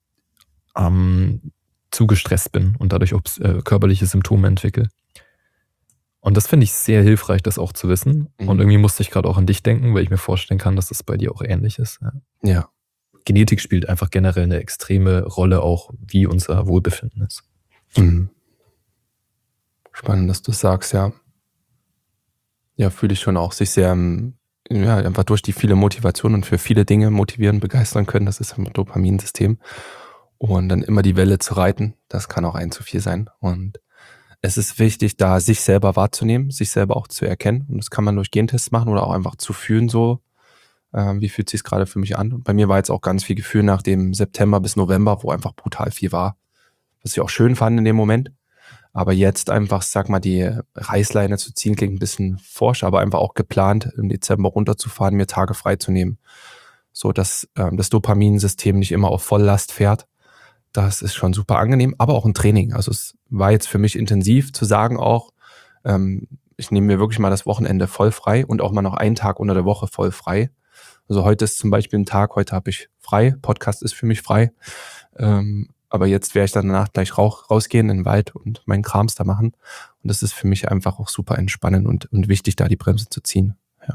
ähm, zu gestresst bin und dadurch auch äh, körperliche Symptome entwickle. Und das finde ich sehr hilfreich, das auch zu wissen. Mhm. Und irgendwie musste ich gerade auch an dich denken, weil ich mir vorstellen kann, dass das bei dir auch ähnlich ist. Ja. Ja. Genetik spielt einfach generell eine extreme Rolle, auch wie unser Wohlbefinden ist. Mhm. Spannend, dass du das sagst, ja. Ja, fühle ich schon auch, sich sehr, ähm, ja, einfach durch die viele Motivationen und für viele Dinge motivieren, begeistern können. Das ist ein Dopaminsystem. Und dann immer die Welle zu reiten, das kann auch ein zu viel sein. Und es ist wichtig, da sich selber wahrzunehmen, sich selber auch zu erkennen. Und das kann man durch Gentests machen oder auch einfach zu fühlen, so, äh, wie fühlt sich gerade für mich an. Und bei mir war jetzt auch ganz viel Gefühl nach dem September bis November, wo einfach brutal viel war. Was ich auch schön fand in dem Moment. Aber jetzt einfach, sag mal, die Reißleine zu ziehen, klingt ein bisschen forsch, aber einfach auch geplant, im Dezember runterzufahren, mir Tage frei zu nehmen. So, dass ähm, das Dopaminsystem nicht immer auf Volllast fährt. Das ist schon super angenehm, aber auch ein Training. Also es war jetzt für mich intensiv zu sagen auch, ähm, ich nehme mir wirklich mal das Wochenende voll frei und auch mal noch einen Tag unter der Woche voll frei. Also heute ist zum Beispiel ein Tag, heute habe ich frei, Podcast ist für mich frei. Ähm, aber jetzt werde ich dann danach gleich rauch, rausgehen in den Wald und meinen Krams da machen. Und das ist für mich einfach auch super entspannend und, und wichtig, da die Bremse zu ziehen. Ja.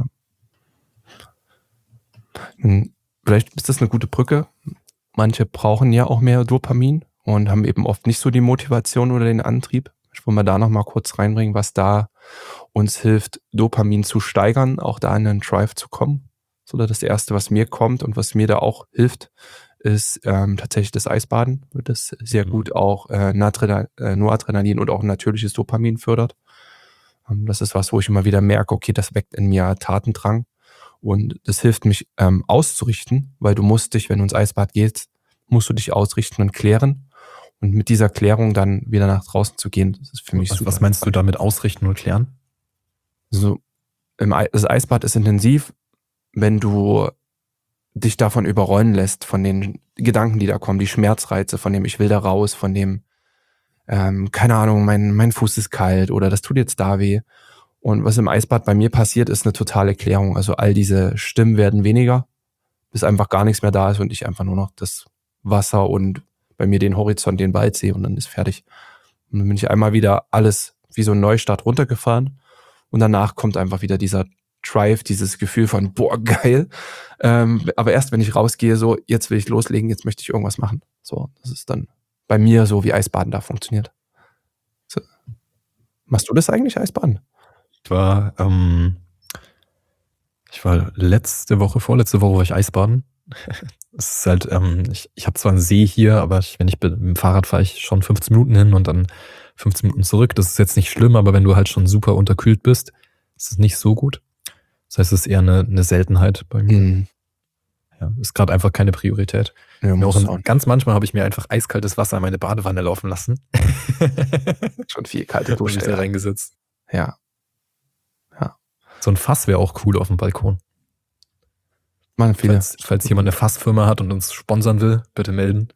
Hm, vielleicht ist das eine gute Brücke. Manche brauchen ja auch mehr Dopamin und haben eben oft nicht so die Motivation oder den Antrieb. Ich will mal da noch mal kurz reinbringen, was da uns hilft, Dopamin zu steigern, auch da in den Drive zu kommen. So, das Erste, was mir kommt und was mir da auch hilft, ist ähm, tatsächlich das Eisbaden, wird das sehr gut auch äh, Nadrenal, äh, Noradrenalin und auch natürliches Dopamin fördert. Ähm, das ist was, wo ich immer wieder merke, okay, das weckt in mir Tatendrang. Und das hilft mich ähm, auszurichten, weil du musst dich, wenn du ins Eisbad gehst, musst du dich ausrichten und klären. Und mit dieser Klärung dann wieder nach draußen zu gehen, das ist für mich was, super. Was meinst du damit ausrichten und klären? So, im Ei- das Eisbad ist intensiv. wenn du dich davon überrollen lässt, von den Gedanken, die da kommen, die Schmerzreize, von dem ich will da raus, von dem, ähm, keine Ahnung, mein, mein Fuß ist kalt oder das tut jetzt da weh. Und was im Eisbad bei mir passiert, ist eine totale Klärung. Also all diese Stimmen werden weniger, bis einfach gar nichts mehr da ist und ich einfach nur noch das Wasser und bei mir den Horizont, den Wald sehe und dann ist fertig. Und dann bin ich einmal wieder alles wie so ein Neustart runtergefahren und danach kommt einfach wieder dieser Drive, dieses Gefühl von, boah, geil. Ähm, aber erst, wenn ich rausgehe, so, jetzt will ich loslegen, jetzt möchte ich irgendwas machen. So, das ist dann bei mir so, wie Eisbaden da funktioniert. So. Machst du das eigentlich, Eisbaden? Ich war, ähm, ich war letzte Woche, vorletzte Woche war ich Eisbaden. Es ist halt, ähm, ich, ich habe zwar einen See hier, aber ich, wenn ich bin, mit dem Fahrrad fahre ich schon fünfzehn Minuten hin und dann fünfzehn Minuten zurück. Das ist jetzt nicht schlimm, aber wenn du halt schon super unterkühlt bist, ist es nicht so gut. Das heißt, es ist eher eine, eine Seltenheit bei mir. Mhm. Ja, ist gerade einfach keine Priorität. Ja, Mir auch muss in, auch. ganz manchmal habe ich mir einfach eiskaltes Wasser in meine Badewanne laufen lassen. Schon viel kalte Und mich Dusche. da Ja. reingesetzt. Ja. So ein Fass wäre auch cool auf dem Balkon. Machen viele. Falls, falls jemand eine Fassfirma hat und uns sponsern will, bitte melden.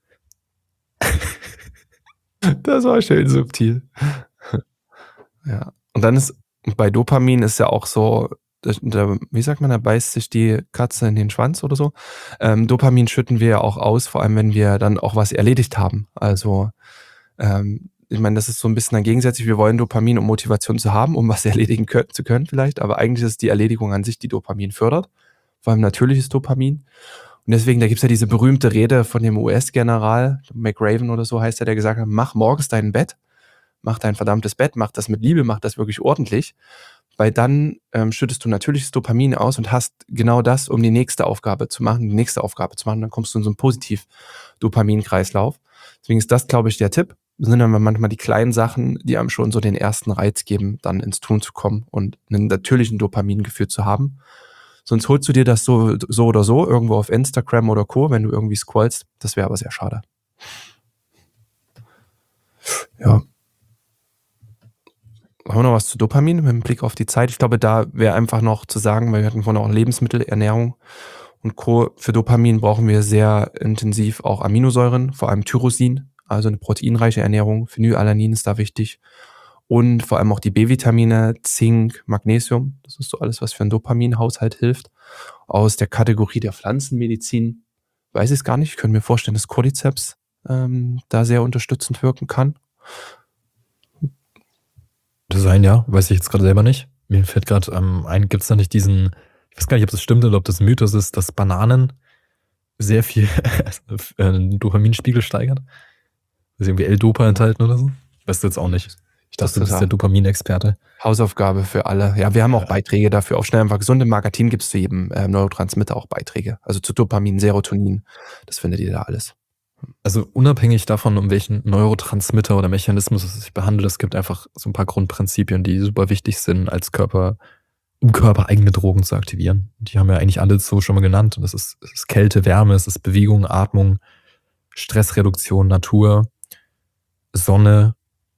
Das war schön subtil. Ja. Und dann ist bei Dopamin ist ja auch so, da, da, wie sagt man, da beißt sich die Katze in den Schwanz oder so. Ähm, Dopamin schütten wir ja auch aus, vor allem wenn wir dann auch was erledigt haben. Also ähm, ich meine, das ist so ein bisschen dann gegensätzlich. Wir wollen Dopamin, um Motivation zu haben, um was erledigen können, zu können vielleicht. Aber eigentlich ist es die Erledigung an sich, die Dopamin fördert. Vor allem natürliches Dopamin. Und deswegen, da gibt es ja diese berühmte Rede von dem U S-General, McRaven oder so heißt er, der gesagt hat, mach morgens dein Bett, mach dein verdammtes Bett, mach das mit Liebe, mach das wirklich ordentlich, weil dann ähm, schüttest du natürliches Dopamin aus und hast genau das, um die nächste Aufgabe zu machen, die nächste Aufgabe zu machen, dann kommst du in so einen Positiv-Dopamin-Kreislauf. Deswegen ist das, glaube ich, der Tipp. Das sind dann manchmal die kleinen Sachen, die einem schon so den ersten Reiz geben, dann ins Tun zu kommen und einen natürlichen Dopamingefühl zu haben. Sonst holst du dir das so, so oder so irgendwo auf Instagram oder Co., wenn du irgendwie scrollst. Das wäre aber sehr schade. Ja. Haben wir noch was zu Dopamin mit Blick auf die Zeit? Ich glaube, da wäre einfach noch zu sagen, weil wir hatten vorhin auch Lebensmittel, Ernährung und Co. Für Dopamin brauchen wir sehr intensiv auch Aminosäuren, vor allem Tyrosin, also eine proteinreiche Ernährung. Phenylalanin ist da wichtig. Und vor allem auch die B-Vitamine, Zink, Magnesium. Das ist so alles, was für einen Dopaminhaushalt hilft. Aus der Kategorie der Pflanzenmedizin weiß ich es gar nicht. Ich könnte mir vorstellen, dass Cordyceps ähm, da sehr unterstützend wirken kann. Design, ja, weiß ich jetzt gerade selber nicht. Mir fällt gerade ähm, ein, gibt es da nicht diesen, ich weiß gar nicht, ob das stimmt oder ob das ein Mythos ist, dass Bananen sehr viel äh, Dopaminspiegel steigern? Ist irgendwie L-Dopa enthalten oder so? Weißt du jetzt auch nicht. Ich dachte, du bist der Dopaminexperte. Hausaufgabe für alle. Ja, wir haben auch ja. Beiträge dafür. Auf Schnell einfach gesund im Magazin gibt es zu jedem äh, Neurotransmitter auch Beiträge. Also zu Dopamin, Serotonin. Das findet ihr da alles. Also unabhängig davon, um welchen Neurotransmitter oder Mechanismus es sich behandelt, es gibt einfach so ein paar Grundprinzipien, die super wichtig sind als Körper, um körpereigene Drogen zu aktivieren. Die haben wir eigentlich alle so schon mal genannt. Und das ist, das ist Kälte, Wärme, es ist Bewegung, Atmung, Stressreduktion, Natur, Sonne.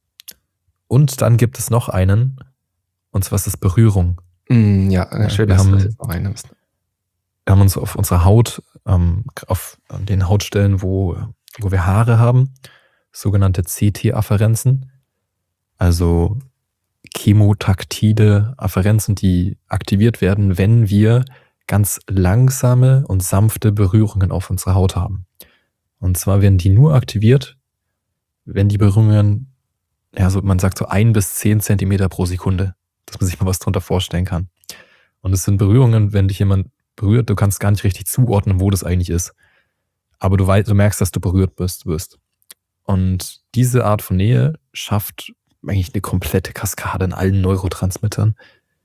Und dann gibt es noch einen, und zwar ist das Berührung. Mm, ja, schön, wir dass haben, du das jetzt noch reinnimmst. Wir haben uns auf unserer Haut, ähm, auf den Hautstellen, wo, wo wir Haare haben, sogenannte C T-Afferenzen, also chemotaktile Afferenzen, die aktiviert werden, wenn wir ganz langsame und sanfte Berührungen auf unserer Haut haben. Und zwar werden die nur aktiviert, wenn die Berührungen, ja, so, man sagt so ein bis zehn Zentimeter pro Sekunde, dass man sich mal was drunter vorstellen kann. Und es sind Berührungen, wenn dich jemand berührt, du kannst gar nicht richtig zuordnen, wo das eigentlich ist. Aber du, weißt, du merkst, dass du berührt bist, wirst. Und diese Art von Nähe schafft eigentlich eine komplette Kaskade in allen Neurotransmittern.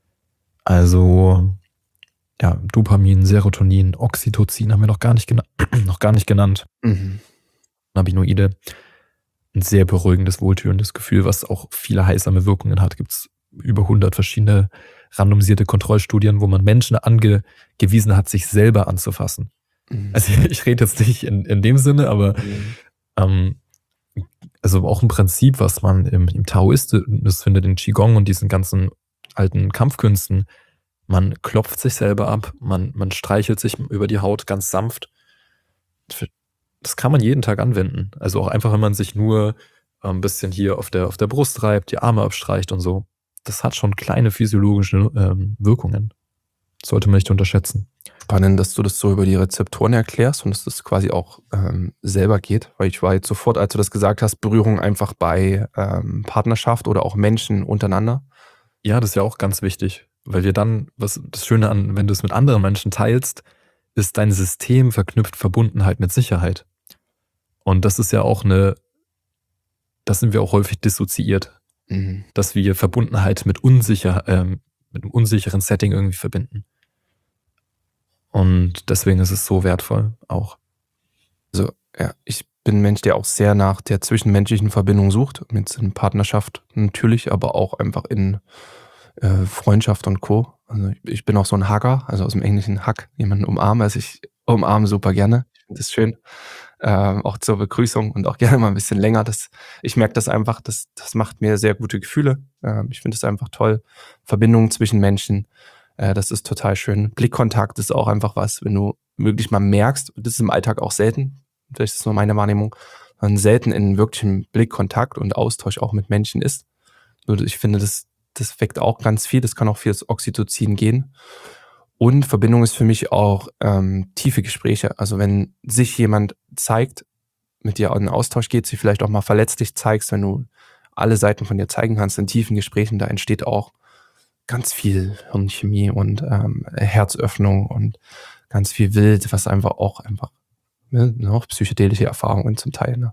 Also, ja, Dopamin, Serotonin, Oxytocin haben wir noch gar nicht, gena- noch gar nicht genannt. Mhm. Cannabinoide. Ein sehr beruhigendes, wohltönendes Gefühl, was auch viele heilsame Wirkungen hat. Gibt es über hundert verschiedene randomisierte Kontrollstudien, wo man Menschen angewiesen hat, sich selber anzufassen. Mhm. Also ich rede jetzt nicht in, in dem Sinne, aber mhm. ähm, also auch ein Prinzip, was man im, im Taoismus findet, in Qigong und diesen ganzen alten Kampfkünsten, Man klopft sich selber ab, man, man streichelt sich über die Haut ganz sanft. Das kann man jeden Tag anwenden. Also auch einfach, wenn man sich nur ein bisschen hier auf der, auf der Brust reibt, die Arme abstreicht und so. Das hat schon kleine physiologische ähm, Wirkungen. Sollte man nicht unterschätzen. Spannend, dass du das so über die Rezeptoren erklärst und dass das quasi auch ähm, selber geht. Weil ich war jetzt sofort, als du das gesagt hast, Berührung einfach bei ähm, Partnerschaft oder auch Menschen untereinander. Ja, das ist ja auch ganz wichtig. Weil wir dann, was das Schöne an, wenn du es mit anderen Menschen teilst, ist dein System verknüpft Verbundenheit mit Sicherheit. Und das ist ja auch eine, das sind wir auch häufig dissoziiert, mhm. dass wir Verbundenheit mit unsicher, ähm, mit einem unsicheren Setting irgendwie verbinden. Und deswegen ist es so wertvoll auch. Also ja, ich bin ein Mensch, der auch sehr nach der zwischenmenschlichen Verbindung sucht, mit in Partnerschaft natürlich, aber auch einfach in äh, Freundschaft und Co. Also ich, ich bin auch so ein Hugger, also aus dem englischen Hug, jemanden umarmen. Also ich umarme super gerne, ich finde das schön. Ähm, auch zur Begrüßung und auch gerne mal ein bisschen länger. Das, ich merke das einfach, das, das macht mir sehr gute Gefühle. Ähm, ich finde es einfach toll. Verbindungen zwischen Menschen, äh, das ist total schön. Blickkontakt ist auch einfach was, wenn du wirklich mal merkst, das ist im Alltag auch selten, vielleicht ist das nur meine Wahrnehmung, man selten in wirklichem Blickkontakt und Austausch auch mit Menschen ist. Nur ich finde, das, das weckt auch ganz viel, das kann auch für das Oxytocin gehen. Und Verbindung ist für mich auch ähm, tiefe Gespräche. Also wenn sich jemand zeigt, mit dir in einen Austausch geht, sich vielleicht auch mal verletzlich zeigst, wenn du alle Seiten von dir zeigen kannst in tiefen Gesprächen, da entsteht auch ganz viel Hirnchemie und ähm, Herzöffnung und ganz viel Wild, was einfach auch einfach, ne, auch psychedelische Erfahrungen zum Teil. Ne?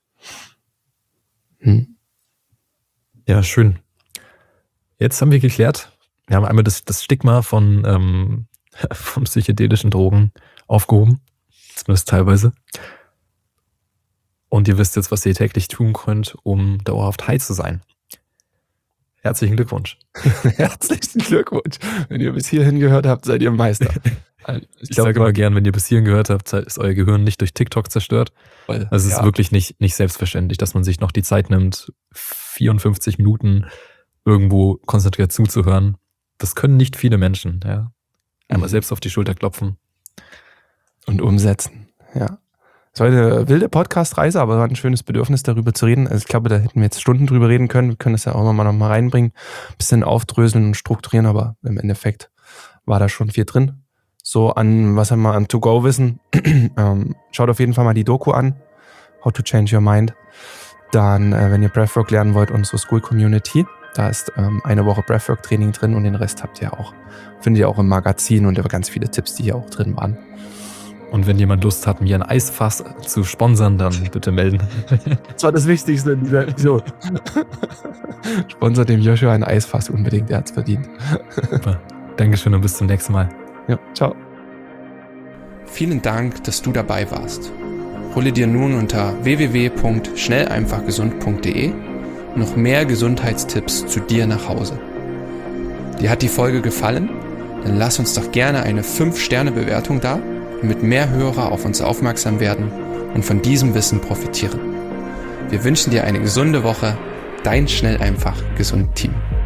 Hm. Ja, schön. Jetzt haben wir geklärt, wir haben einmal das, das Stigma von, ähm, von psychedelischen Drogen aufgehoben, zumindest teilweise. Und ihr wisst jetzt, was ihr täglich tun könnt, um dauerhaft high zu sein. Herzlichen Glückwunsch. Herzlichen Glückwunsch. Wenn ihr bis hierhin gehört habt, seid ihr Meister. Ich, ich sage immer gern, wenn ihr bis hierhin gehört habt, ist euer Gehirn nicht durch TikTok zerstört. Weil, also es ja. ist wirklich nicht, nicht selbstverständlich, dass man sich noch die Zeit nimmt, vierundfünfzig Minuten irgendwo konzentriert zuzuhören. Das können nicht viele Menschen. Ja. Einmal mhm. selbst auf die Schulter klopfen. Und umsetzen. Ja. Es war eine wilde Podcast-Reise, aber war ein schönes Bedürfnis, darüber zu reden. Also ich glaube, da hätten wir jetzt Stunden drüber reden können. Wir können das ja auch nochmal noch mal reinbringen, ein bisschen aufdröseln und strukturieren, aber im Endeffekt war da schon viel drin. So an, was haben wir an To-Go-Wissen? ähm, schaut auf jeden Fall mal die Doku an. How to Change Your Mind. Dann, äh, wenn ihr Breathwork lernen wollt, unsere School Community. Da ist ähm, eine Woche Breathwork-Training drin und den Rest habt ihr auch, findet ihr auch im Magazin und ganz viele Tipps, die hier auch drin waren. Und wenn jemand Lust hat, mir ein Eisfass zu sponsern, dann bitte melden. Das war das Wichtigste in dieser Episode. Sponsert dem Joshua ein Eisfass unbedingt, er hat's verdient. Super. Dankeschön und bis zum nächsten Mal. Ja, ciao. Vielen Dank, dass du dabei warst. Hole dir nun unter w w w punkt schnell einfach gesund punkt d e noch mehr Gesundheitstipps zu dir nach Hause. Dir hat die Folge gefallen? Dann lass uns doch gerne eine fünf Sterne Bewertung da, damit mehr Hörer auf uns aufmerksam werden und von diesem Wissen profitieren. Wir wünschen dir eine gesunde Woche, dein Schnell einfach gesund Team.